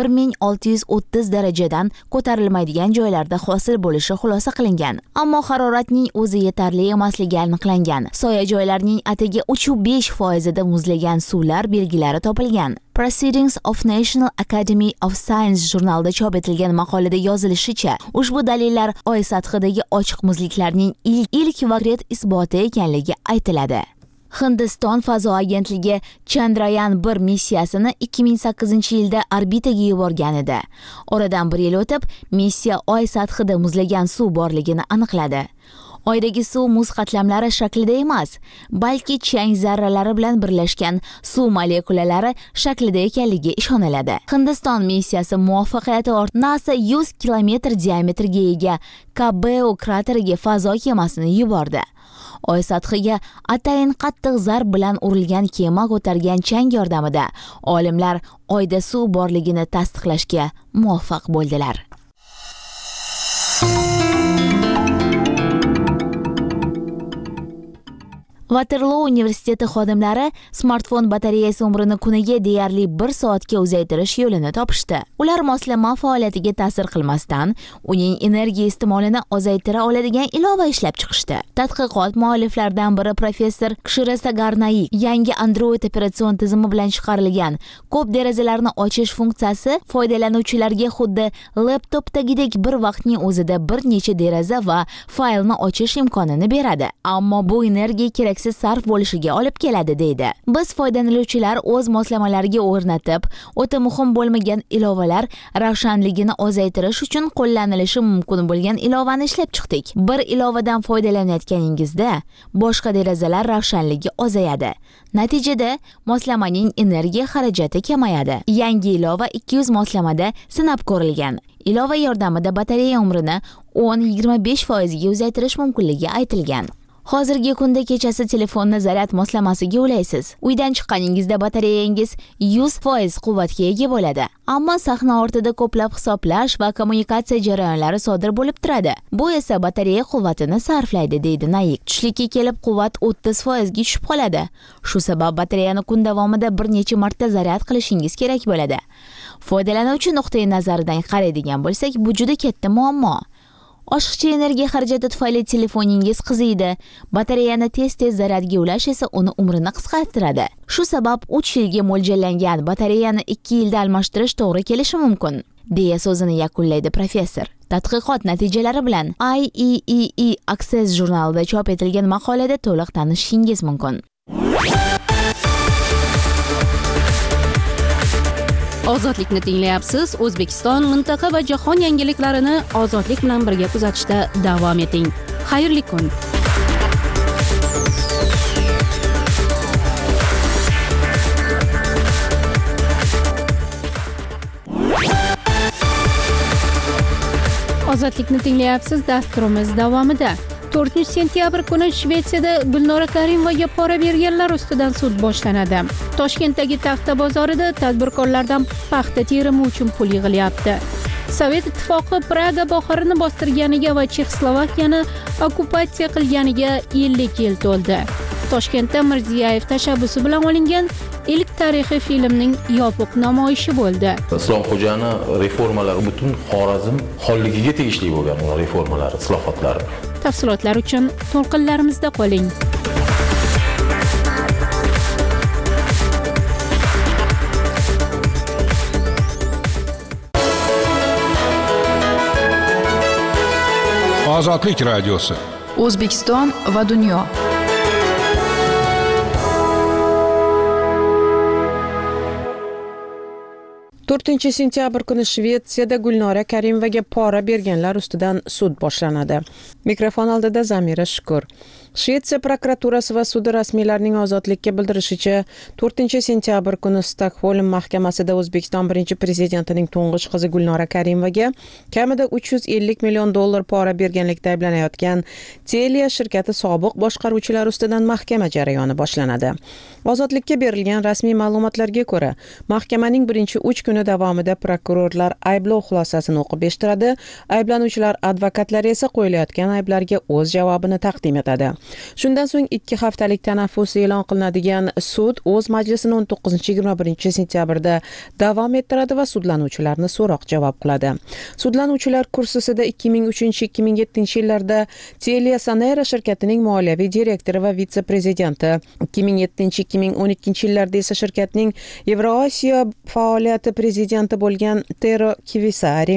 1630 darajadan ko'tarilmaydigan joylarda hosil bo'lishi xulosa qilingan. Ammo haroratning o'zi yetarli emasligi aniqlangan. Soya joylarning atigi 3-5% da muzlagan suvlar belgilari topilgan. Proceedings of National Academy of Science jurnalida chop etilgan maqolada yozilishicha, ushbu dalillar Oy sathidagi ochiq muzliklarning ilk konkret isboti ekanligi aytiladi. Hindiston fazo agentligi Chandrayaan 1 missiyasini 2008-yilda orbitaga yuborgan edi. Oradan 1 yil o'tib, missiya Oy sathida muzlagan suv borligini aniqladi. Oydagi suv muz qatlamlari shaklida emas, balki chang zarralari bilan birlashgan suv molekulalari shaklida ekanligiga ishoniladi. Hindiston missiyasi muvaffaqiyati ortidan NASA 100 kilometr diametrga ega Kabeo krateriga fazo kemasini yubordi. Oy sathiga atayin qattiq zarb bilan urilgan kema ko'targan chang yordamida olimlar Oyda suv borligini tasdiqlashga muvaffaq bo'ldilar. Waterloo universiteti xodimlari smartfon batareyasi umrini kuniga deyarli 1 soatga uzaytirish yo'lini topishdi. Ular moslama faoliyatiga ta'sir qilmasdan, uning energiya iste'molini ozaytira oladigan ilova ishlab chiqishdi. Tadqiqot mualliflaridan biri professor Kshira Sagarnaik yangi Android operatsion tizimi bilan chiqarilgan ko'p derazalarni ochish funksiyasi foydalanuvchilarga xuddi laptopdagidek bir vaqtning o'zida bir necha deraza va faylni ochish imkonini beradi. Ammo bu energiya kerak sarf bo'lishiga olib keladi deydi. Biz foydalanuvchilar o'z moslamalariga o'rnatib, o'ta muhim bo'lmagan ilovalar ravshanligini ozaytirish uchun qo'llanilishi mumkin bo'lgan ilovani ishlab chiqdik. Bir ilovadan foydalanayotganingizda boshqa derazalar ravshanligi ozayadi. Natijada moslamaning energiya xarajati kamayadi. Yangi ilova 200 moslamada sinab ko'rilgan. Ilova yordamida batareya umrini 10-25% ga uzaytirish mumkinligi aytilgan. Hozirgi kunda kechasi telefonni zaryad moslamasiga ulaysiz. Uydan chiqqaningizda batareyangiz 100% quvvatga ega bo'ladi. Ammo sahna ortida ko'plab hisoblash va kommunikatsiya jarayonlari sodir bo'lib turadi. Bu esa batareya quvvatini sarflaydi, deydi Naik. Tushlikka kelib quvvat 30% ga tushib qoladi. Shu sabab batareyani kun davomida bir necha marta zaryad qilishingiz kerak bo'ladi. Foydalanuvchi nuqtai nazaridan qaraydigan bo'lsak, bu juda katta muammo. Oshiqcha energiya xarajati tufayli telefoningiz qiziydi. Batareyani tez-tez zaryadga ulash esa uni umrini qisqartiradi. Shu sabab 3 yilga mo'ljallangan batareyani 2 yilda almashtirish to'g'ri kelishi mumkin, deya so'zini yakunlaydi professor. Tadqiqot natijalari bilan IEEE Access jurnalida chop etilgan maqolada to'liq tanishishingiz mumkin. Ozodlikni tinglayapsiz. O'zbekiston, mintaqa va jahon yangiliklarini ozodlik bilan birga kuzatishda davom eting. Xayrli kun. Ozodlikni tinglayapsiz. Dasturimiz davomida 4-sentyabr kuni Shvetsiyada Gulnora Karimovaga pora berganlar ustidan sud boshlanadi. Toshkentdagi Taxta bozorida tadbirkorlardan paxta terimi uchun pul yig'ilyapti. Sovet ittifoqi Praga bohorini bostirganiga va Chexoslovakiyani okkupatsiya qilganiga 50 yil to'ldi. Toshkentda Mirziyoyev tashabbusi bilan olingan ilk tarixiy filmning yopiq namoyishi bo'ldi. Islomxo'jani reformalari butun Xorazm xonligiga tegishli bo'lgan ular reformalari, islohotlari. Tafsilotlar uchun to'lqinlarimizda qoling. Ozodlik radiosi. O'zbekiston va dunyo. Sentyabr kuni Shvetsiyada Gulnora Karimovaga pora berganlar ustidan sud boshlanadi. Mikrofon oldida Zamira Shukur. Shvetsiya prokuraturasi va sudi rasmiylarining ozodlikka bildirishicha, 4-sentyabr kuni Stokgolm mahkamasida O'zbekiston birinchi prezidentining to'ng'ich qizi Gulnora Karimovaga kamida $350 million pora berganlikda ayblanayotgan Telia shirkati sobiq boshqaruvchilari ustidan mahkama jarayoni boshlanadi. Ozodlikka berilgan rasmiy ma'lumotlarga ko'ra, mahkamaning birinchi 3 kuni davomida prokurorlar ayblov xulosasini o'qib eshittiradi, ayblanuvchilar advokatlari esa qo'yilayotgan ayblarga o'z javobini taqdim etadi. Shundan so'ng 2 haftalik tanaffus e'lon qilinadigan sud o'z majlisini 19-21 sentyabrda davom ettiradi va sudlanuvchilarni so'roq javob qiladi. Sudlanuvchilar kursisida 2003-2007 yillarda Telia Sonera shirkatining moliyaviy direktori va vitse-prezidenti, 2007-2012 yillarda esa shirkatning Yevrosiyo faoliyati prezidenti bo'lgan Tero Kivisari,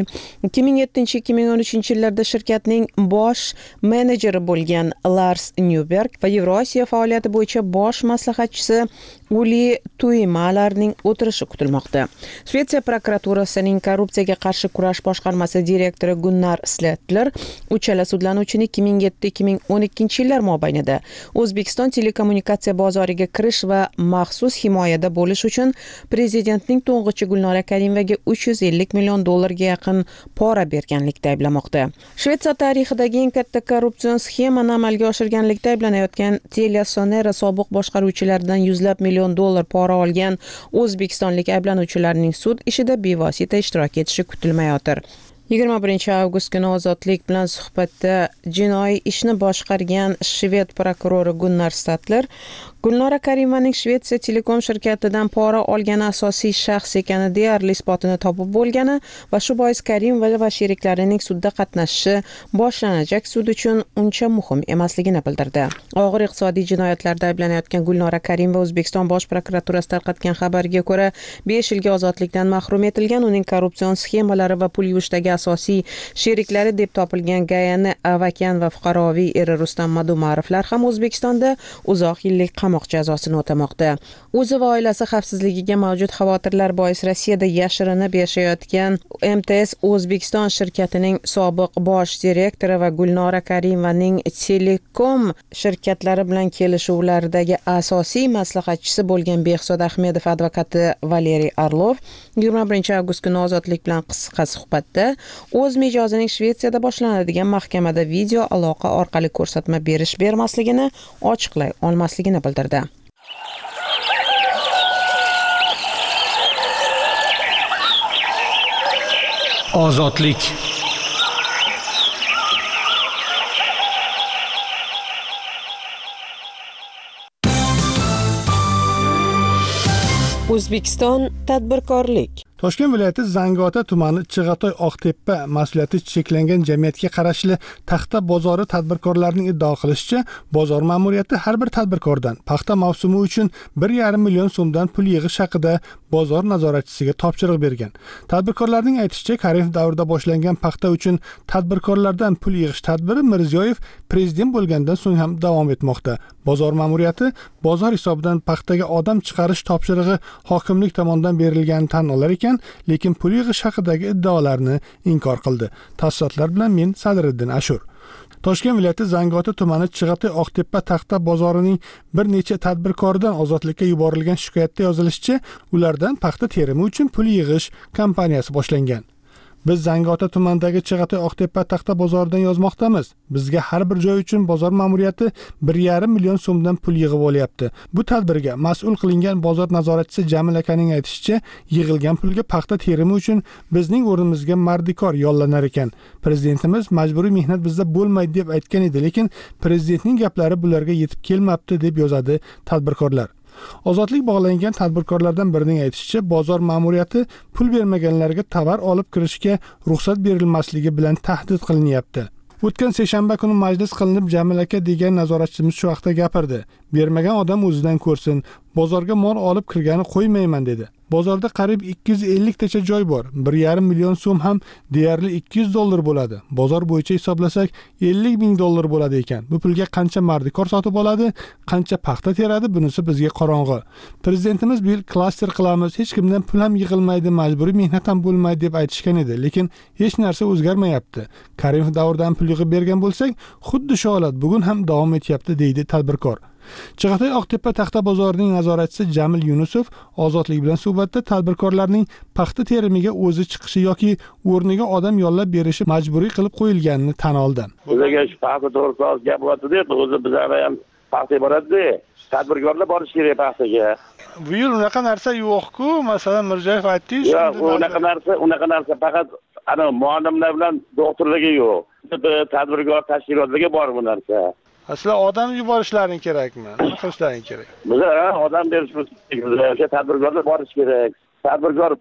2007-2013 yillarda shirkatning bosh menejeri bo'lgan Lars Newberg va Yevrosiyo faoliyati bo'yicha bosh maslahatchisi Uli Tuimalarning o'tirishi kutilmoqda. Shvetsiya prokuraturasining korrupsiyaga qarshi kurash boshqarmasi direktori Gunnar Sletler uchala sudlanuvchini 2007-2012 yillar mobaynida O'zbekiston telekommunikatsiya bozoriga kirish va maxsus himoyada bo'lish uchun prezidentning to'ng'ichi Gulnora Karimovaga $350 million yaqin pora berganlikda ayblamoqda. Shvetsiya tarixidagi eng katta korrupsion sxemani amalga oshirganlikda ayblanayotgan Telia Sonera sobiq boshqaruvchilaridan $100 million pora olgan o'zbekistonlik ayblanuvchilarning sud ishida bevosita ishtirok etishi kutilmayotir. 21 avgust kuni Ozodlik bilan suhbatda jinoiy ishni boshqargan shved prokurori Gunnar Statler Gulnora Karimovaning Shvetsiya Telekom shirkatidan pora olgani asosiy shaxs ekani deyarli isbotini topib bo'lgani va shu bois Karimova va sheriklarining sudda qatnashishi boshlanajak sud uchun uncha muhim emasligini bildirdi. Og'ir iqtisodiy jinoyatlarda ayblanayotgan Gulnora Karimova O'zbekiston bosh prokuraturasi tarqatgan xabarga ko'ra 5 yilga ozodlikdan mahrum etilgan. Uning korrupsion sxemalari va pul yuvishdagi asosiy sheriklari deb topilgan Gayani Avakan va fuqaroviy eri Rustam Madumarovlar ham O'zbekistonda uzoq yillik qamoq jazosini o'tamoqda. O'zi va oilasi xavfsizligiga mavjud xavotirlar bois Rossiyada yashirinib yashayotgan MTS O'zbekiston shirkatining sobiq bosh direktori va Gulnora Karimovaning Telekom shirkatlari bilan kelishuvlardagi asosiy maslahatchisi bo'lgan Behzod Ahmedov advokati Valeriy Arlov 21 avgust kuni Ozodlik bilan qisqa suhbatda o'z mijozining Shvetsiyada boshlanadigan mahkamada video aloqa orqali ko'rsatma bermasligini ochiqlay olmasligini bildirdi. Ozodlik. O'zbekiston tadbirkorlik. Toshkent viloyati Zangiota tumani Chig'atoy Oqtepa mas'uliyati cheklangan jamiyatga qarashli Taxta bozori tadbirkorlarining iddao qilishicha, bozor ma'muriyati har bir tadbirkordan paxta mavsumi uchun 1,5 million so'mdan pul yig'ish haqida bozor nazoratchisiga topshiriq bergan. Tadbirkorlarning aytishicha, Karimov davrida boshlangan paxta uchun tadbirkorlardan pul yig'ish tadbiri Mirziyoyev prezident bo'lgandan so'ng ham davom etmoqda. Bozor ma'muriyati bozor hisobidan paxtaga odam chiqarish topshirig'i hokimlik tomonidan berilganini tan olar ekan, lekin pul yig'ish haqidagi iddaolarni inkor qildi. Tafsilotlar bilan men Sadriddin Ashur. Toshkent viloyati Zangiota tumani Chig'atoy Oqtepa Taxta bozorining bir necha tadbirkoridan ozodlikka yuborilgan shikoyatda yozilishicha, ulardan paxta terimi uchun pul yig'ish kampaniyasi boshlangan. Biz Zangiota tumanidagi Chig'atoy Oqtepa taxta bozoridan yozmoqdamiz. Bizga har bir joy uchun bozor ma'muriyati 1,5 million so'mdan pul yig'ib olyapti. Bu tadbirga mas'ul qilingan bozor nazoratchisi Jamil akaning aytishicha, yig'ilgan pulga paxta terimi uchun bizning o'rnimizga mardikor yollanar ekan. Prezidentimiz majburiy mehnat bizda bo'lmaydi deb aytgan edi, lekin prezidentning gaplari bularga yetib kelmabdi deb yozadi tadbirkorlar. Ozodlik bog'langan tadbirkorlardan birining aytishicha, bozor ma'muriyati pul bermaganlarga tovar olib kirishga ruxsat berilmasligi bilan tahdid qilinyapti. O'tgan seshanba kuni majlis qilinib, Jamil aka degan nazoratchimiz shu vaqtda gapirdi. Bermagan odam o'zidan ko'rsin, bozorga mol olib kirgani qo'ymayman dedi. Bozorda qariyb 250 tacha joy bor. 1,5 million so'm ham deyarli $200 bo'ladi. Bozor bo'yicha hisoblasak $50,000 bo'ladi ekan. Bu pulga qancha mardikor sotib oladi, qancha paxta teradi, bunisi bizga qorong'i. Prezidentimiz bu yil klaster qilamiz, hech kimdan pul ham yig'ilmaydi, majburiy mehnat ham bo'lmaydi deb aytishgan edi, lekin hech narsa o'zgarmayapti. Karimov davridan pul yig'ib bergan bo'lsak, xuddi shu holat bugun ham davom etyapti, deydi tadbirkor. Chig'atoy Oqtepa taxta bozorining nazoratchisi Jamil Yunusov Ozodlik bilan suhbatda tadbirkorlarning paxta terimiga o'zi chiqishi yoki o'rniga odam yollab berishi majburiy qilib qo'yilganini tan oldi. Bizga shu paxta to'g'risida gap bo'lyapti, o'zi bizlar ham paxta boradi. Tadbirkorlar borish kerak paxtaga. Bu yil unaqa narsa yo'q-ku, masalan Mirzayev aytdi-ku. Yo'q, unaqa narsa faqat ana muallimlar bilan doktorlarga yo'q. Tadbirkor tashkilotlarga bor bu narsa. Aslida odam yuborishlaring kerakmi? Nima qilishlaring kerak? Bizlar odam berishimiz kerak. Tadbirkorlar borish kerak. Tadbirkor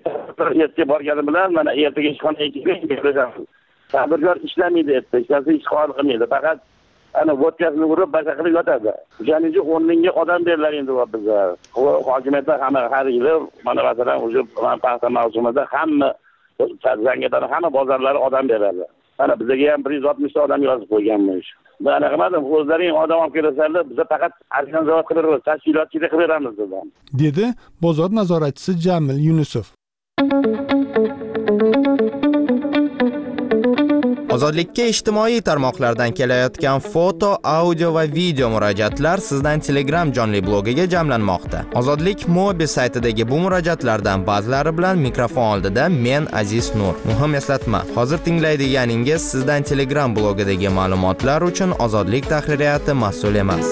ertaga borgani bilan mana ertaga ishxonaga kelib tadbirkor ishlamaydi, ishlasa ishxona qilmaydi. Faqat ana vodkasini urib basa qilib yotadi. O'shaning uchun o'rniga odam beriladi endi bizlar. Hokimiyatlar hamma har yili mana masalan o'sha paxta mavsumida hamma Zangiotani hamma bozorlari odam beradi. Ana bizga ham 160 ta odam yozib qo'yganmiz. Ben anlamadım. O'zlaring odam olib kelasizlar, biz faqat organizatsiya qilib beramiz, tashkilotchilik qilib beramiz dedim. Dedi bozor nazoratchisi Jamil Yunusov. Ozodlikka ijtimoiy tarmoqlardan kelayotgan foto, audio va video murojaatlar sizdan Telegram jonli blogiga jamlanmoqda. Ozodlik mobil saytidagi bu murojaatlardan ba'zilari bilan mikrofon oldida men Aziz Nur. Muhim eslatma, hozir tinglaydiganingiz sizdan Telegram blogidagi ma'lumotlar uchun Ozodlik tahririyati mas'ul emas.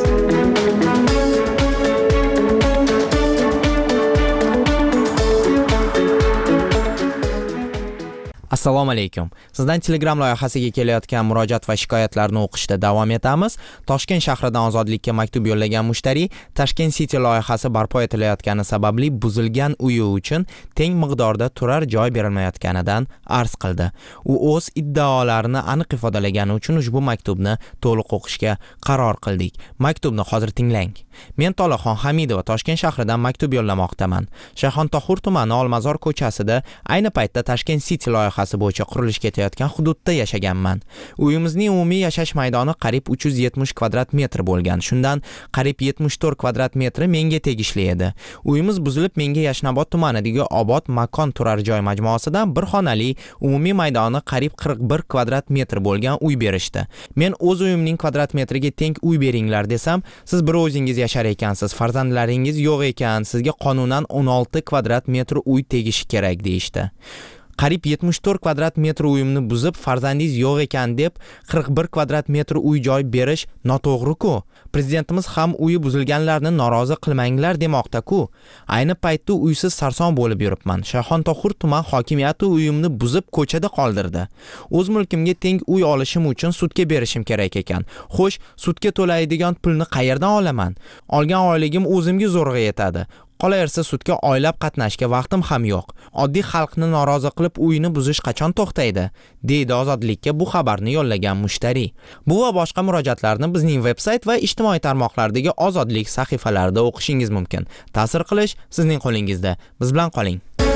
Assalomu alaykum. Sizdan Telegram loyihasiga kelayotgan murojaat va shikoyatlarni o'qishda davom etamiz. Toshkent shahridan Ozodlikka maktub yo'llagan mushtariy Tashkent City loyihasi barpo etilayotgani sababli buzilgan uyi uchun teng miqdorda turar joy berilmayotganidan arz qildi. U o'z iddaolarini aniq ifodalagani uchun ushbu maktubni to'liq o'qishga qaror qildik. Maktubni hozir tinglang. Men Tolaxon Hamidova Toshkent shahridan maktub yo'llamoqdaman. Shayxontohur tumani Olmazor ko'chasida ayni paytda Tashkent City loyihasi bo'yicha qurilish ketayotgan hududda yashaganman. Uyimizning umumiy yashash maydoni qariyb 370 kvadrat metr bo'lgan. Shundan qariyb 74 kvadrat metri menga tegishli edi. Uyimiz buzilib menga Yashnobod tumanidagi Obod makon turar joy majmuasidan bir xonali, umumiy maydoni qariyb 41 kvadrat metr bo'lgan uy berishdi. Men o'z uyimning kvadrat metriga teng uy beringlar desam, siz bir o'zingiz yashar ekansiz, farzandlaringiz yo'q ekan, sizga qonunan 16 kvadrat metr uy tegishi kerak deyishdi. Qariyb 74 kvadrat metr uyimni buzib, farzandingiz yo'q ekan deb 41 kvadrat metr uy joy berish noto'g'ri-ku. Prezidentimiz ham uyi buzilganlarni norozi qilmanglar demoqda-ku. Ayni paytda uysiz sarson bo'lib yuribman. Shayxontohur tuman hokimiyati uyimni buzib ko'chada qoldirdi. O'z mulkimga teng uy olishim uchun sudga berishim kerak ekan. Xo'sh, sudga to'laydigan pulni qayerdan olaman? Olgan oyligim o'zimga zo'rg'a yetadi. Qolaversa sudga oylab qatnashga vaqtim ham yo'q. Oddiy xalqni norozi qilib uyini buzish qachon to'xtaydi? Deydi Ozodlikka bu xabarni yo'llagan mushtariy. Bu va boshqa murojaatlarni bizning veb-sayt va ijtimoiy tarmoqlardagi Ozodlik sahifalarida o'qishingiz mumkin. Ta'sir qilish sizning qo'lingizda. Biz bilan qoling.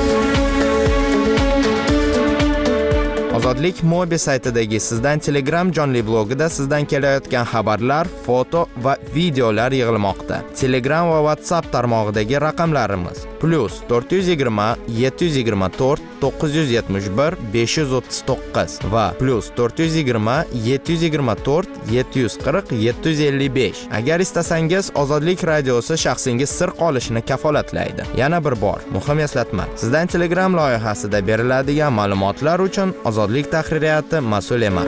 Ozodlik mobil saytidagi sizdan Telegram jonli blogida sizdan kelayotgan xabarlar, foto va videolar yig'ilmoqda. Telegram va WhatsApp tarmog'idagi raqamlarimiz +420 724 971 539 va +420 724 740 755. Agar istasangiz, Ozodlik radiosi shaxsingiz sir qolishini kafolatlaydi. Yana bir bor, muhim eslatma. Sizdan Telegram loyihasida beriladigan ma'lumotlar uchun Ozodlik tahririyati mas'ul emas.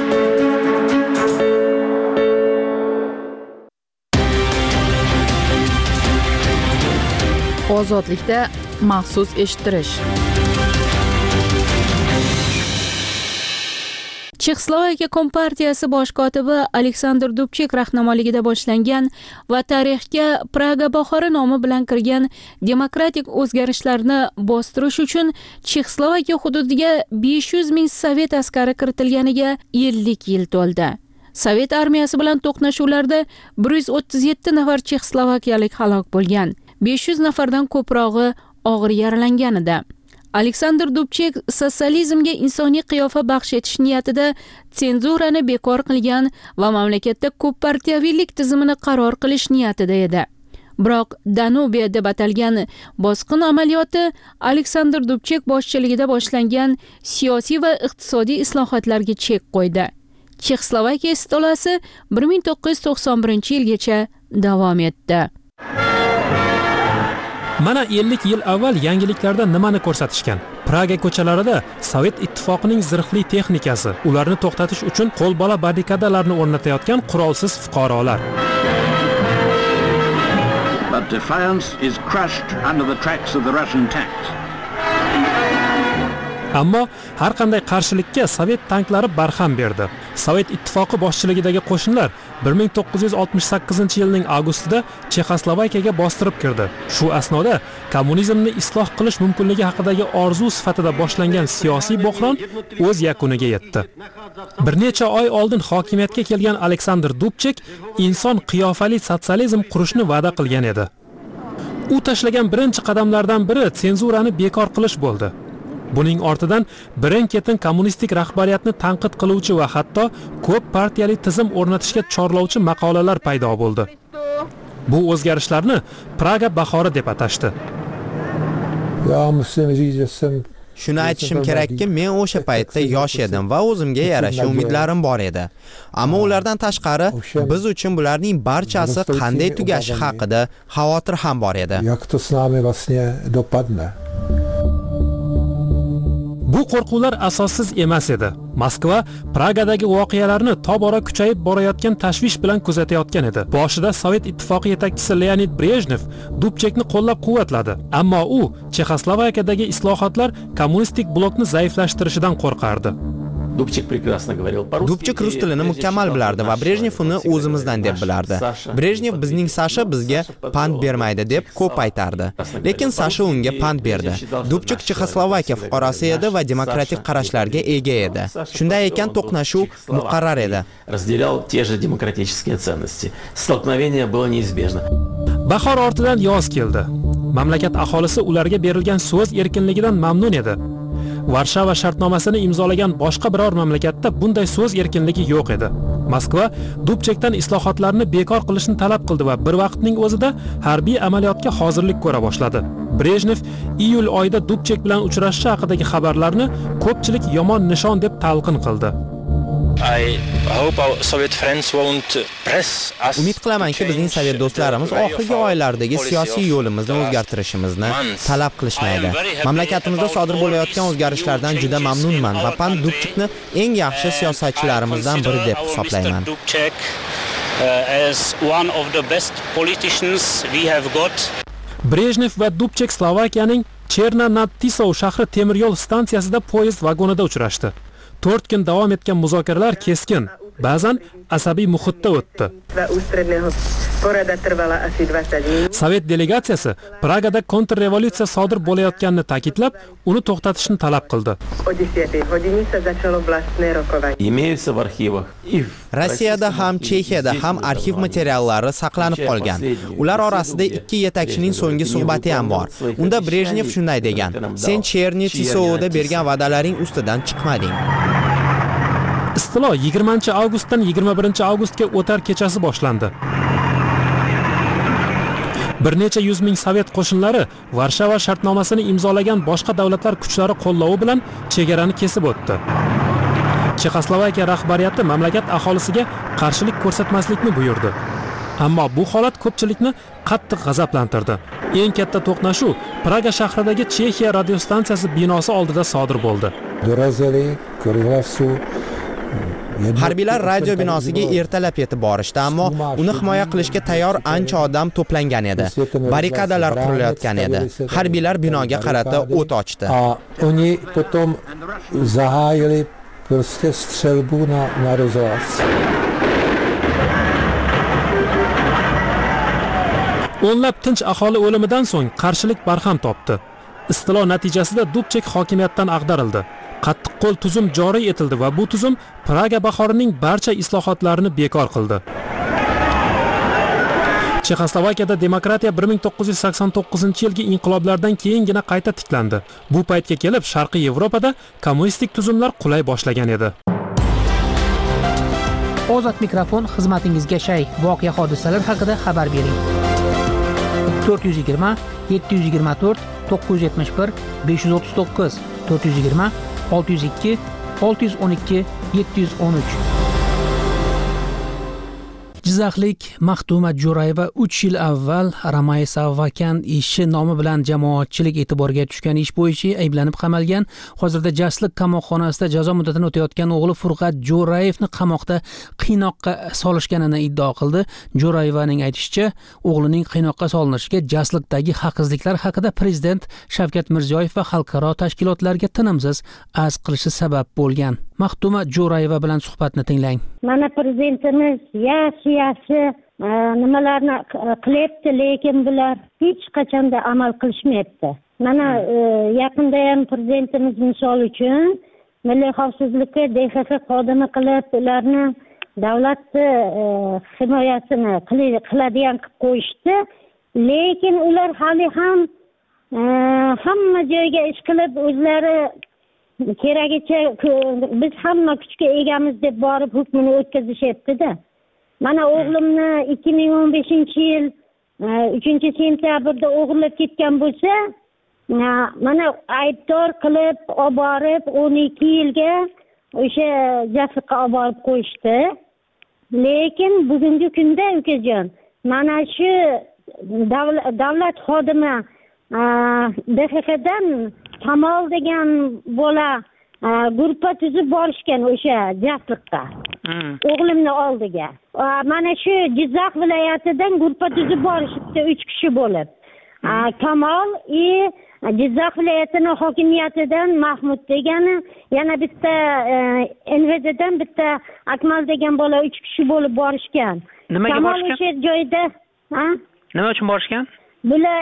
Ozodlikda maxsus eshittirish. Chexoslovakiya Kompartiyasi bosh kotibi Aleksandr Dubchek rahnamoligida boshlangan va tarixga Praga bahori nomi bilan kirgan demokratik o'zgarishlarni bostirish uchun Chexoslovakiya hududiga 500 ming sovet askari kiritilganiga 50 yil to'ldi. Sovet armiyasi bilan to'qnashuvlarda 137 nafar chexoslovakiyalik halok bo'lgan. 500 nafardan ko'prog'i og'ir yaralangan edi. Aleksandr Dubchek sotsializmga insoniy qiyofa baxsh etish niyatida senzurani bekor qilgan va mamlakatda ko'p partiyaviylik tizimini qaror qilish niyatida edi. Biroq Danubiya deb atalgan bosqin amaliyoti Aleksandr Dubchek boshchiligida boshlangan siyosiy va iqtisodiy islohotlarga chek qo'ydi. Chexoslovakiya istolasi 1991-yilgacha davom etdi. Mana 50 yil avval yangiliklarda nimani ko'rsatishgan? Praga ko'chalarida Sovet ittifoqining zirhli texnikasi, ularni to'xtatish uchun qo'lbola barrikadalarni o'rnatayotgan qurolsiz fuqarolar. But defiance is crushed under the tracks of the Russian tanks. Ammo har qanday qarshilikka Sovet tanklari barham berdi. Sovet ittifoqi boshchiligidagi qo'shinlar 1968-yilning avgustida Chexoslovakiyaga bostirib kirdi. Shu asnoda kommunizmni isloh qilish mumkinligi haqidagi orzu sifatida boshlangan siyosiy bo'hron o'z yakuniga yetdi. Bir necha oy oldin hokimiyatga kelgan Aleksandr Dubchek inson qiyofali sotsializm qurishni va'da qilgan edi. U tashlagan birinchi qadamlardan biri senzurani bekor qilish bo'ldi. Buning ortidan birin-ketin kommunistik rahbariyatni tanqid qiluvchi va hatto ko'p partiyali tizim o'rnatishga chorlovchi maqolalar paydo bo'ldi. Bu o'zgarishlarni Praga bahori deb atashdi. Shuni aytishim kerakki, men o'sha paytda yosh edim va o'zimga yarasha umidlarim bor edi. Ammo ulardan tashqari biz uchun bularning barchasi qanday tugashi haqida xavotir ham bor edi. Bu qo'rquvlar asossiz emas edi. Moskva Pragadagi voqealarni tobora kuchayib borayotgan tashvish bilan kuzatayotgan edi. Boshida Sovet ittifoqi yetakchisi Leonid Brejnev Dubchekni qo'llab-quvvatladi, ammo u Chexoslovakiyadagi islohotlar kommunistik blokni zaiflashtirishidan qo'rqardi. Dubchek rus tilini mukammal bilardi va Brejnev uni o'zimizdan deb bilardi. Brejnev bizning Sasha bizga pand bermaydi deb ko'p aytardi. Lekin Sasha unga pand berdi. Dubchek Chexoslovakiya fuqarosi edi va demokratik qarashlarga ega edi. Shunday ekan to'qnashuv muqarrar edi. Bahor ortidan yoz keldi. Mamlakat aholisi ularga berilgan so'z erkinligidan mamnun edi. Varshava shartnomasini imzolagan boshqa biror mamlakatda bunday so'z erkinligi yo'q edi. Moskva Dubchekdan islohotlarni bekor qilishni talab qildi va bir vaqtning o'zida harbiy amaliyotga hozirlik ko'ra boshladi. Brejnev iyul oyida Dubchek bilan uchrashishi haqidagi xabarlarni ko'pchilik yomon nishon deb talqin qildi. Umid qilamanki, bizning sovet do'stlarimiz oxirgi oylardagi siyosiy yo'limizni o'zgartirishimizni talab qilishmaydi. Mamlakatimizda sodir bo'layotgan o'zgarishlardan juda mamnunman va Pan Dubchekni eng yaxshi siyosatchilarimizdan biri deb hisoblayman. Brejnev va Dubchek Slovakiyaning Chernanattisov shahri temir yo'l stansiyasida poyezd vagonida uchrashdi. 4 kun davom etgan muzokaralar keskin, ba'zan asabiy muhitda o'tdi. Sovet delegatsiyasi Pragada kontrrevolyutsiya sodir bo'layotganini ta'kidlab, uni to'xtatishni talab qildi. Rossiyada ham Chexiyada ham arxiv materiallari saqlanib qolgan. Ular orasida ikki yetakchining so'nggi suhbati ham bor. Unda Brejnev shunday degan: "Sen Chernettisovda bergan va'dalaring ustidan chiqmading." Istilo 20-avgustdan 21-avgustga o'tar kechasi boshlandi. Bir necha 100 ming sovet qo'shinlari Varshava shartnomasini imzolagan boshqa davlatlar kuchlari qo'llovi bilan chegarani kesib o'tdi. Chexoslovakiya rahbariyati mamlakat aholisiga qarshilik ko'rsatmaslikni buyurdi. Ammo bu holat ko'pchilikni qattiq g'azablantirdi. Eng katta to'qnashuv Praga shahridagi Chexiya radiostansiyasi binosi oldida sodir bo'ldi. Harbiylar radio binosiga ertalab yetib borishdi, ammo uni himoya qilishga tayyor ancha odam to'plangan edi. Barrikadalar qurilayotgan edi. Harbiylar binoga qarata o't ochdi. Oni potom zahájili prostě střelbu na rozhlas. O'nlab tinch aholi o'limidan so'ng qarshilik barham topdi. Istilo natijasida Dubchek hokimiyatdan ag'darildi. Qattiqqo'l tuzum joriy etildi va bu tuzum Praga bahorining barcha islohotlarini bekor qildi. Chexoslovakiyada demokratiya 1989-yilgi inqiloblardan keyingina qayta tiklandi. Bu paytga kelib Sharqiy Yevropada kommunistik tuzumlar qulay boshlagan edi. Ozod mikrofon xizmatingizga shay. Voqea hodisalar haqida xabar bering. 420 724 971 539 420 602 612 713. Jizzaxlik Maxtuma Jo'rayeva 3 yil avval Ramaysa Vakan ishi nomi bilan jamoatchilik e'tiboriga tushgan ish bo'yicha ayblanib qamalgan. Hozirda Jasliq qamoqxonasida jazo muddatini o'tayotgan o'g'li Furqat Jo'rayevni qamoqda qiynoqqa solishganini iddao qildi. Jo'rayevaning aytishicha, o'g'lining qiynoqqa solinishiga Jasliqdagi haqsizliklar haqida prezident Shavkat Mirziyoyev va xalqaro tashkilotlarga tinimsiz arz qilishi sabab bo'lgan. Maxtuma Jo'rayeva bilan suhbatni tinglang. Mana prezidentimiz yaxshi nimalarni qilyapti, lekin bular hech qachonda amal qilishmayapti. Mana yaqinda ham prezidentimiz misol uchun milliy xavfsizlikka DXX xodimi qilib, ularni davlatni himoyasini qiladigan qilib qo'yishdi. Lekin ular hali ham hamma joyga ish qilib o'zlari keragicha biz hamma kuchga egamiz deb borib hukmini o'tkazishyapti-da. Mana o'g'limni 2015-yil 3-sentyabrda o'g'irlab ketgan bo'lsa, mana aybdor qilib olib borib 12 yilga o'sha Jasliqqa olib borib qo'yishdi. Lekin bugungi kunda ukajon, mana shu davlat xodimi DXXdan Kamol degan bola guruh tuzib borishgan o'sha Jasliqqa. O'g'limni oldiga. Mana shu Jizzax viloyatidan guruh tuzib borishibdi 3 kishi bo'lib. Kamol Jizzax viloyatining hokimiyatidan Mahmud degani, yana bitta NVDdan bitta Akmal degan bola 3 kishi bo'lib borishgan. Nimaga borishgan? O'sha joyda, Nima uchun borishgan? Bular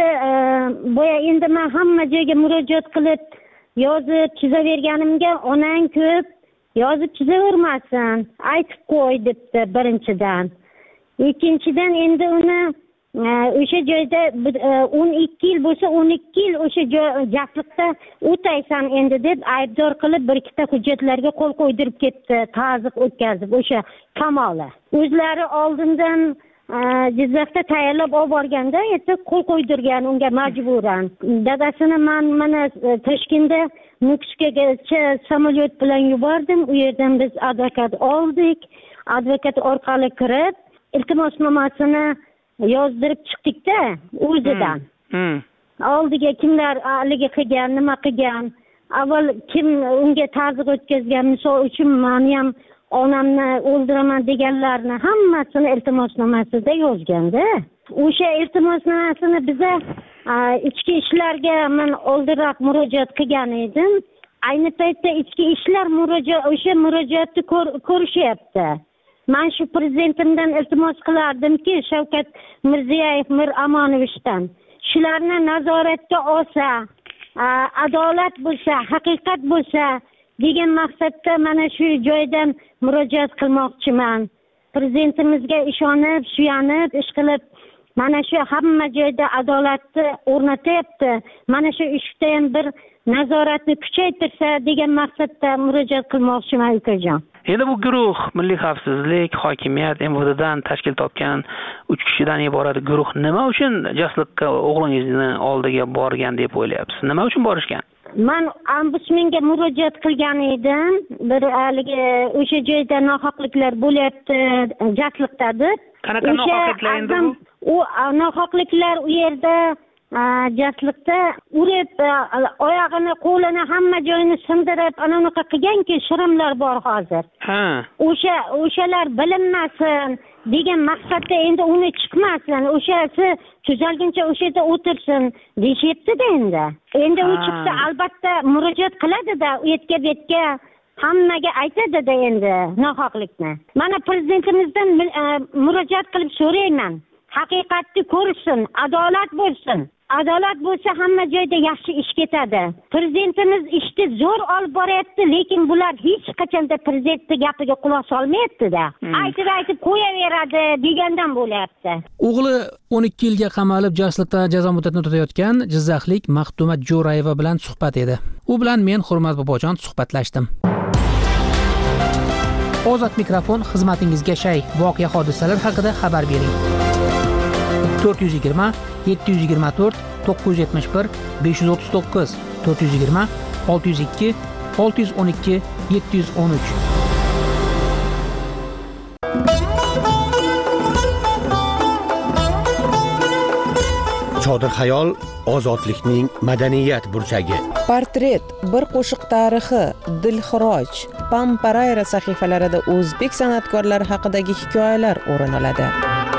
endi men hamma joyga murojaat qilib yozib chizaverganimga onang ko'p yozib chizavermasin, aytib qo'y debdi birinchidan. Ikkinchidan endi uni o'sha joyda 12 yil bo'lsa 12 yil o'sha Jasliqda o'taysan endi deb aybdor qilib bir ikkita hujjatlarga qo'l qo'ydirib ketdi, ta'ziq o'tkazib o'sha Kamola. O'zlari oldindan Jizzaxda tayyorlab olib borganda esa qo'l qo'ydirgan unga majburan. Dadasini men mana Toshkentda Nukusgacha samolyot bilan yubordim. U yerdan biz advokat oldik. Advokat orqali kirib, iltimosnomasini yozdirib chiqdik-da o'zidan. Oldiga kimlar haligi qilgan, nima qilgan, avval kim unga ta'ziq o'tkazgan, misol uchun meni ham onamni o'ldiraman deganlarni hammasini iltimosnomasida yozganda. O'sha iltimosnomasini biza ichki ishlarga men oldinroq murojaat qilgan edim. Ayni paytda ichki ishlar o'sha murojaatni ko'rishyapti. Men shu prezidentimdan iltimos qilardimki, Shavkat Mirziyoyev Mir Amonovichdan shularni nazoratga olsa, adolat bo'lsa, haqiqat bo'lsa degan maqsadda mana shu joydan murojaat qilmoqchiman. Prezidentimizga ishonib, suyanib, ish qilib, mana shu hamma joyda adolatni o'rnatyapti. Mana shu ishda ham bir nazoratni kuchaytirsa degan maqsadda murojaat qilmoqchiman ukajon. Endi bu guruh Milliy xavfsizlik, hokimiyat, MVDdan tashkil topgan 3 kishidan iborat guruh nima uchun jasliqqa o'g'lingizni oldiga borgan deb o'ylayapsiz? Nima uchun borishgan? Men ombudsmenga murojaat qilgan edim. Bir haligi o'sha joyda nohaqliklar bo'lyapti, jasliqda deb. Qanaqa nohaqliklar endi bu? U nohaqliklar u yerda jasliqda urib, oyog'ini, qo'lini, hamma joyini sindirib, anaqa qilganki, shirimlar bor hozir. Ha. O'shalar bilinmasin degan maqsadda endi uni chiqmasin, o'shasi tuzalguncha o'sha yerda o'tirsin deyapti-da endi. Endi u chiqsa albatta murojaat qiladi-da, u betga hammaga aytadi-da endi nohaqlikni. Mana prezidentimizdan murojaat qilib so'rayman. Haqiqatni ko'rsin, adolat bo'lsin. Adolat bo'lsa hamma joyda yaxshi ish ketadi. Prezidentimiz ishni zo'r olib boryapti, lekin bular hech qachonda prezidentning gapiga quloq solmayapti-da. Aytib qo'yaveradi degandan bo'lyapti. O'g'li 12 yilga qamalib jasliqda jazo muddatini o'tayotgan jizzaxlik Maxtuma Jo'rayeva bilan suhbat edi. U bilan men Hurmat Bobojon suhbatlashdim. Ozod mikrofon xizmatingizga shay. Voqea hodisalar haqida xabar bering. 420 724 971 539 420 602 612 713. Chodir xayol ozodlikning madaniyat burchagi. Portret, bir qo'shiq tarixi, Dilxiroj, Pamparayra sahifalarida o'zbek san'atkorlari haqidagi hikoyalar o'rin oladi.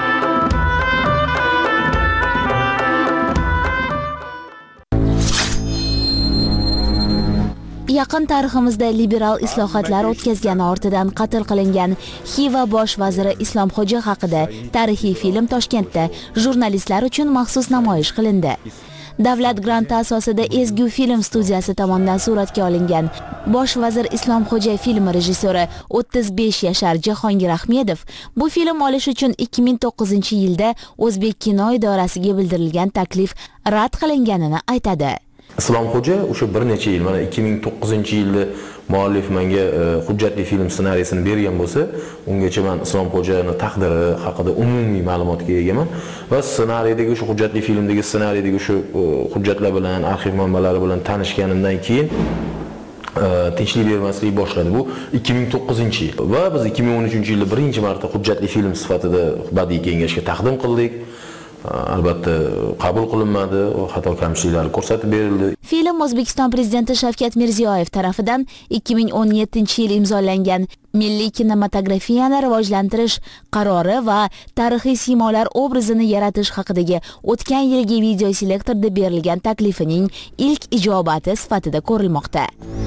Yaqin tariximizda liberal islohotlar o'tkazgani ortidan qatl qilingan Xiva bosh vaziri Islomxo'ja haqida tarixiy film Toshkentda jurnalistlar uchun maxsus namoyish qilindi. Davlat granti asosida Ezgu film studiyasi tomonidan suratga olingan Bosh vazir Islomxo'ja filmi rejissyori 35 yashar Jahongir Ahmedov bu film olish uchun 2009-yilda O'zbek kino idorasiga bildirilgan taklif rad qilinganini aytadi. Islomxo'ja o'sha bir necha yil, mana 2009-yilda muallif menga hujjatli film ssenariysini bergan bo'lsa, ungacha men Islomxo'jani taqdiri haqida umumiy ma'lumotga egaman va ssenariydagi o'sha hujjatli filmdagi ssenariydagi o'sha hujjatlar bilan, arxiv manbalari bilan tanishganimdan keyin tinchlik bermaslik boshladi. Bu 2009-yil va biz 2013-yilda birinchi marta hujjatli film sifatida badiiy kengashga taqdim qildik. Albatta qabul qilinmadi, xato kamchiliklari ko'rsatib berildi. Film O'zbekiston prezidenti Shavkat Mirziyoyev tomonidan 2017-yil imzolangan Milliy kinematografiyani rivojlantirish qarori va tarixiy siymolar obrazini yaratish haqidagi o'tgan yilgi video selektorda berilgan taklifining ilk ijobati sifatida ko'rilmoqda.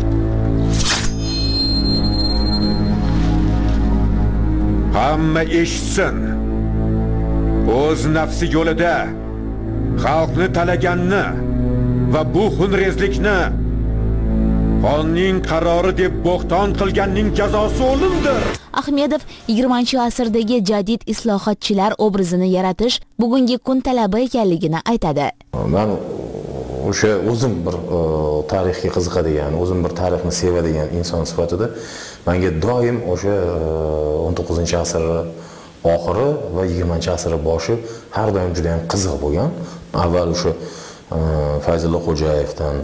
Hamma eshitsin. O'z nafsi yo'lida xalqni talaganni va bu xunrezlikni qonning qarori deb bo'xton qilganning jazosi o'limdir. Ahmedov 20-asrdagi jadid islohotchilar obrazini yaratish bugungi kun talabi ekanligini aytadi. Men o'sha o'zim bir tarixga qiziqadigan, o'zim bir tarixni sevadigan inson sifatida menga doim o'sha 19-asr oxiri va 20-asr boshi har doim juda ham qiziq bo'lgan. Avval o'sha Fayzulla Xo'jayevdan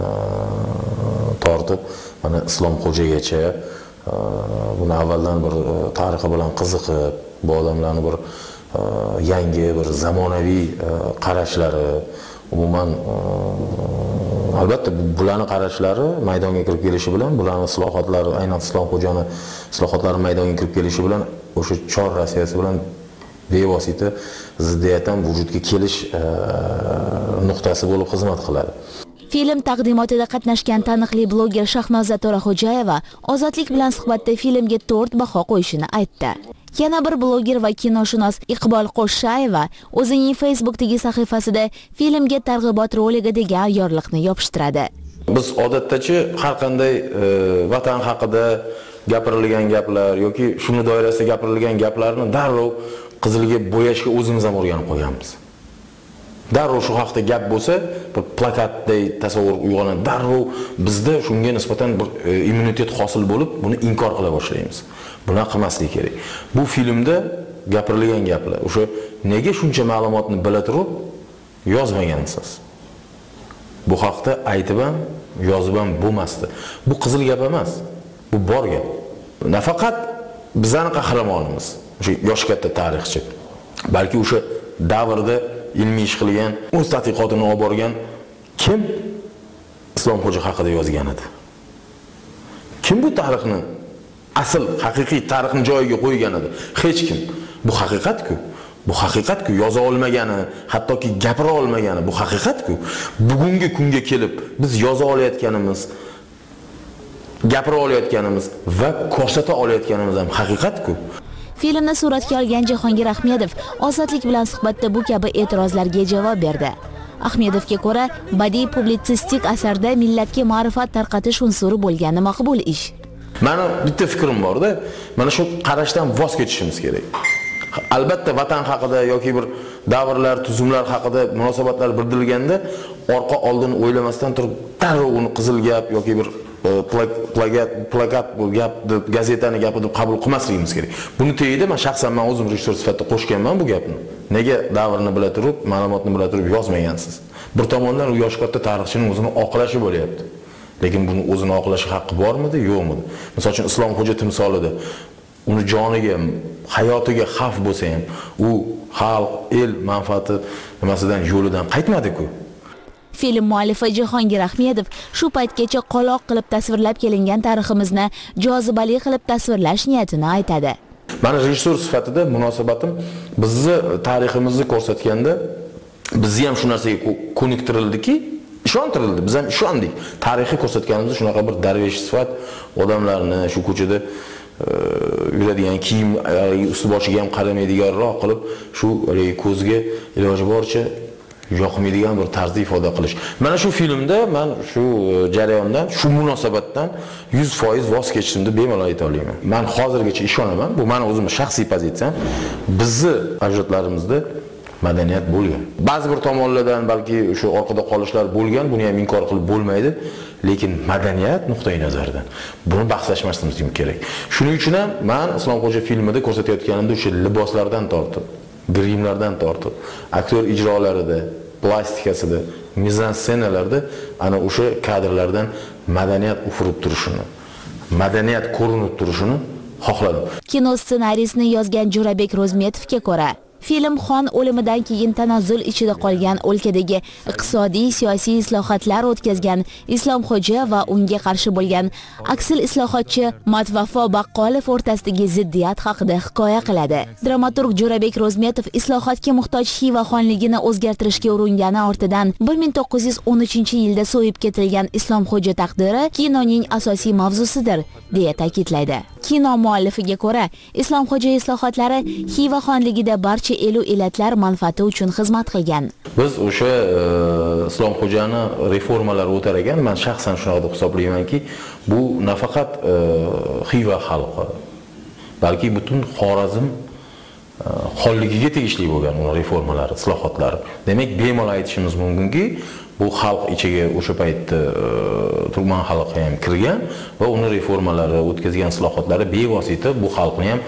tortib mana Islomxo'jagacha buni avvaldan bir tarixi bilan qiziqib, bu odamlarning bir yangi bir zamonaviy qarashlari, umuman albatta bularning qarashlari maydonga kirib kelishi bilan, bularning islohotlari, aynan Islomxo'jani islohotlari maydonga kirib kelishi bilan o'sha Chor Rossiyasi bilan bevosita ziddiyatdan vujudga kelish nuqtasi bo'lib xizmat qiladi. Film taqdimotida qatnashgan taniqli bloger Shahnoza To'raxo'jayeva ozodlik bilan suhbatda filmga 4 baho qo'yishini aytdi. Yana bir bloger va kinoshunos Iqbol Qo'shayeva o'zining Facebook'dagi sahifasida filmga targ'ibot roligi degan yorliqni yopishtiradi. Biz odatdachi har qanday vatan haqida gapirilgan gaplar yoki shuni doirasida gapirilgan gaplarni darrov qizilga bo'yashga o'zimiz ham o'rganib qo'yganmiz. Darrov shu haqda gap bo'lsa, bir plakatday tasavvur uyg'onadi. Darrov bizda shunga nisbatan bir immunitet hosil bo'lib, buni inkor qila boshlaymiz. Buni qilmaslik kerak. Bu filmda gapirilgan gaplar, o'sha nega shuncha ma'lumotni bila turib yozmagansiz? Bu haqda aytib ham, yozib ham bo'lmasdi. Bu qizil gap emas. Bu bor gap. Nafaqat bizning qahramonimiz, o'sha yosh katta tarixchi, balki o'sha davrda ilmiy ish qilgan, o'z tadqiqotini olib borgan kim Islomxo'ja haqida yozgan edi? Kim bu tarixni asl haqiqiy tarixni joyiga qo'ygan edi? Hech kim. Bu haqiqat-ku. Bu haqiqat-ku, yoza olmagani, hattoki gapira olmagani bu haqiqat-ku. Bugungi kunga kelib biz yoza olayotganimiz, gapira olayotganimiz va ko'rsata olayotganimiz ham haqiqat-ku. Filmni suratga olgan Jahongir Ahmedov Ozodlik bilan suhbatda bu kabi e'tirozlarga javob berdi. Ahmedovga ko'ra, badiiy publitsistik asarda millatga ma'rifat tarqatish unsuri bo'lgani maqbul ish. Meni bitta fikrim bor-da, mana shu qarashdan voz kechishimiz kerak. Albatta vatan haqida yoki bir davrlar, tuzumlar haqida munosabatlar bildirilganda orqa oldin o'ylamasdan turib darrov uni qizil gap yoki bir plakat bu gap deb gazetani gapi deb qabul qilmasligimiz kerak. Buni teyida men shaxsan o'zim rejissor sifatida qo'shganman bu gapni. Nega davrni bila turib, ma'lumotni bila turib yozmagansiz? Bir tomondan u yosh katta tarixchining o'zini oqlashi bo'lyapti. Lekin buni o'zini oqlashi haqqi bormidi, yo'qmidi? Misol uchun Islomxo'ja timsolida uni joniga, hayotiga xavf bo'lsa ham, u xalq, el manfaati nimasidan yo'lidan qaytmadi-ku. Film muallifi Jahongir Ahmedov shu paytgacha qoloq qilib tasvirlab kelingan tariximizni jozibali qilib tasvirlash niyatini aytadi. Meni rejissor sifatida munosabatim bizni tariximizni ko'rsatganda bizni ham shu narsaga ko'niktirildiki, ishontirildi, biz ham ishondik. Tarixi ko'rsatganimizda shunaqa bir darvesh sifat odamlarni shu ko'chada yuradigan kiyim usti boshiga ham qaramaydiganroq qilib, shu ko'zga iloji boricha yoqmaydigan bir tarzda ifoda qilish. Mana shu filmda men shu jarayondan, shu munosabatdan 100% voz kechdim deb bemalol ayta olaman. Men hozirgacha ishonaman, bu meni o'zimning shaxsiy pozitsiyam. Bizni ajdodlarimizda madaniyat bo'lgan. Ba'zi bir tomonlardan balki o'sha orqada qolishlar bo'lgan, buni ham inkor qilib bo'lmaydi, lekin madaniyat nuqtai nazaridan buni bahslashmasimiz kerak. Shuning uchun ham men Islomxo'ja filmida ko'rsatayotganimda o'sha liboslardan tortib, grimlardan tortib, aktyor ijrolarida, plastikasida, mizansenalarda ana o'sha kadrlardan madaniyat ufurib turishini, madaniyat ko'rinib turishini xohladim. Kino ssenariysini yozgan Jo'rabek Ro'zmetovga ko'ra, film xon o'limidan keyin tanazzul ichida qolgan o'lkadagi iqtisodiy, siyosiy islohotlar o'tkazgan Islomxo'ja va unga qarshi bo'lgan aksil islohotchi Matvafo Baqqolov o'rtasidagi ziddiyat haqida hikoya qiladi. Dramaturg Jo'rabek Ro'zmetov islohotga muhtoj Xiva xonligini o'zgartirishga urungani ortidan 1913-yilda so'yib ketilgan Islomxo'ja taqdiri kinoning asosiy mavzusidir, deya ta'kidlaydi. Kino muallifiga ko'ra, Islomxo'ja islohotlari Xiva xonligida barcha elu elatlar manfaati uchun xizmat qilgan. Biz o'sha Islomxo'jani reformalar o'tar ekan, men shaxsan shunaqa deb hisoblaymanki, bu nafaqat Xiva xalqi, balki butun Xorazm xonligiga tegishli bo'lgan uning reformalari, islohotlari. Demak, bemalol aytishimiz mumkinki, bu xalq ichiga o'sha paytda Turkman xalqi ham kirgan va uni reformalari, o'tkazgan islohotlari bevosita bu xalqni ham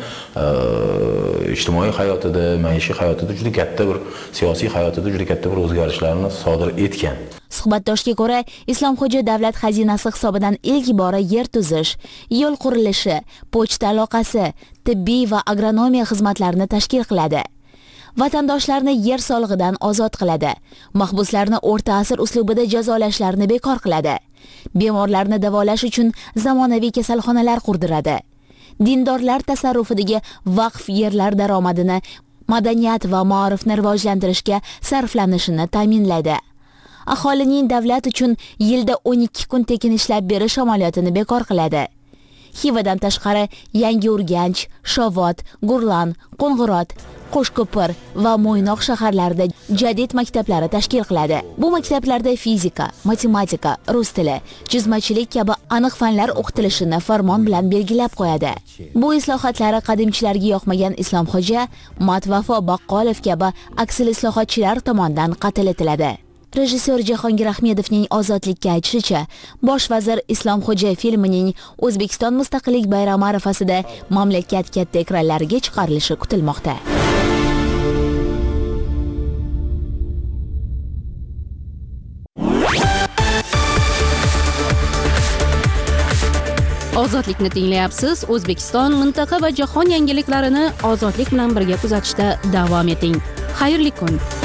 ijtimoiy hayotida, maishiy hayotida juda katta bir siyosiy hayotida juda katta bir o'zgarishlarni sodir etgan. Suhbatdoshga ko'ra, Islomxo'ja davlat xazinasi hisobidan ilk bora yer tuzish, yo'l qurilishi, pochta aloqasi, tibbiy va agronomiya xizmatlarini tashkil qiladi. Vatandoshlarni yer solig'idan ozod qiladi. Mahbuslarni o'rta asr uslubida jazolashlarini bekor qiladi. Bemorlarni davolash uchun zamonaviy kasalxonalar qurdiradi. Dindorlar tasarrufidagi vaqf yerlar daromadini madaniyat va ma'rifni rivojlantirishga sarflanishini ta'minlaydi. Aholining davlat uchun yilda 12 kun tekin ishlab berish amaliyotini bekor qiladi. Xivadan tashqari Yangi Urganch, Shovot, Gurlan, Qo'ng'irot, Qo'shko'pir va Mo'ynoq shaharlarida jadid maktablari tashkil qiladi. Bu maktablarda fizika, matematika, rus tili, chizmachilik kabi aniq fanlar o'qitilishini farmon bilan belgilab qo'yadi. Bu islohotlar qadimchilarga yoqmagan Islomxo'ja, Matvafo Baqqolov kabi aksil islohotchilar tomonidan qatl etiladi. Rejissyor Jahongir Ahmedovning Ozodlikka aytishicha, bosh vazir Islomxo'ja filmining O'zbekiston Mustaqillik bayrami arafasida mamlakat katta ekranlariga chiqarilishi kutilmoqda. Ozodlikni tinglayapsiz. O'zbekiston, mintaqa va jahon yangiliklarini ozodlik bilan birga kuzatishda davom eting. Xayrli kun.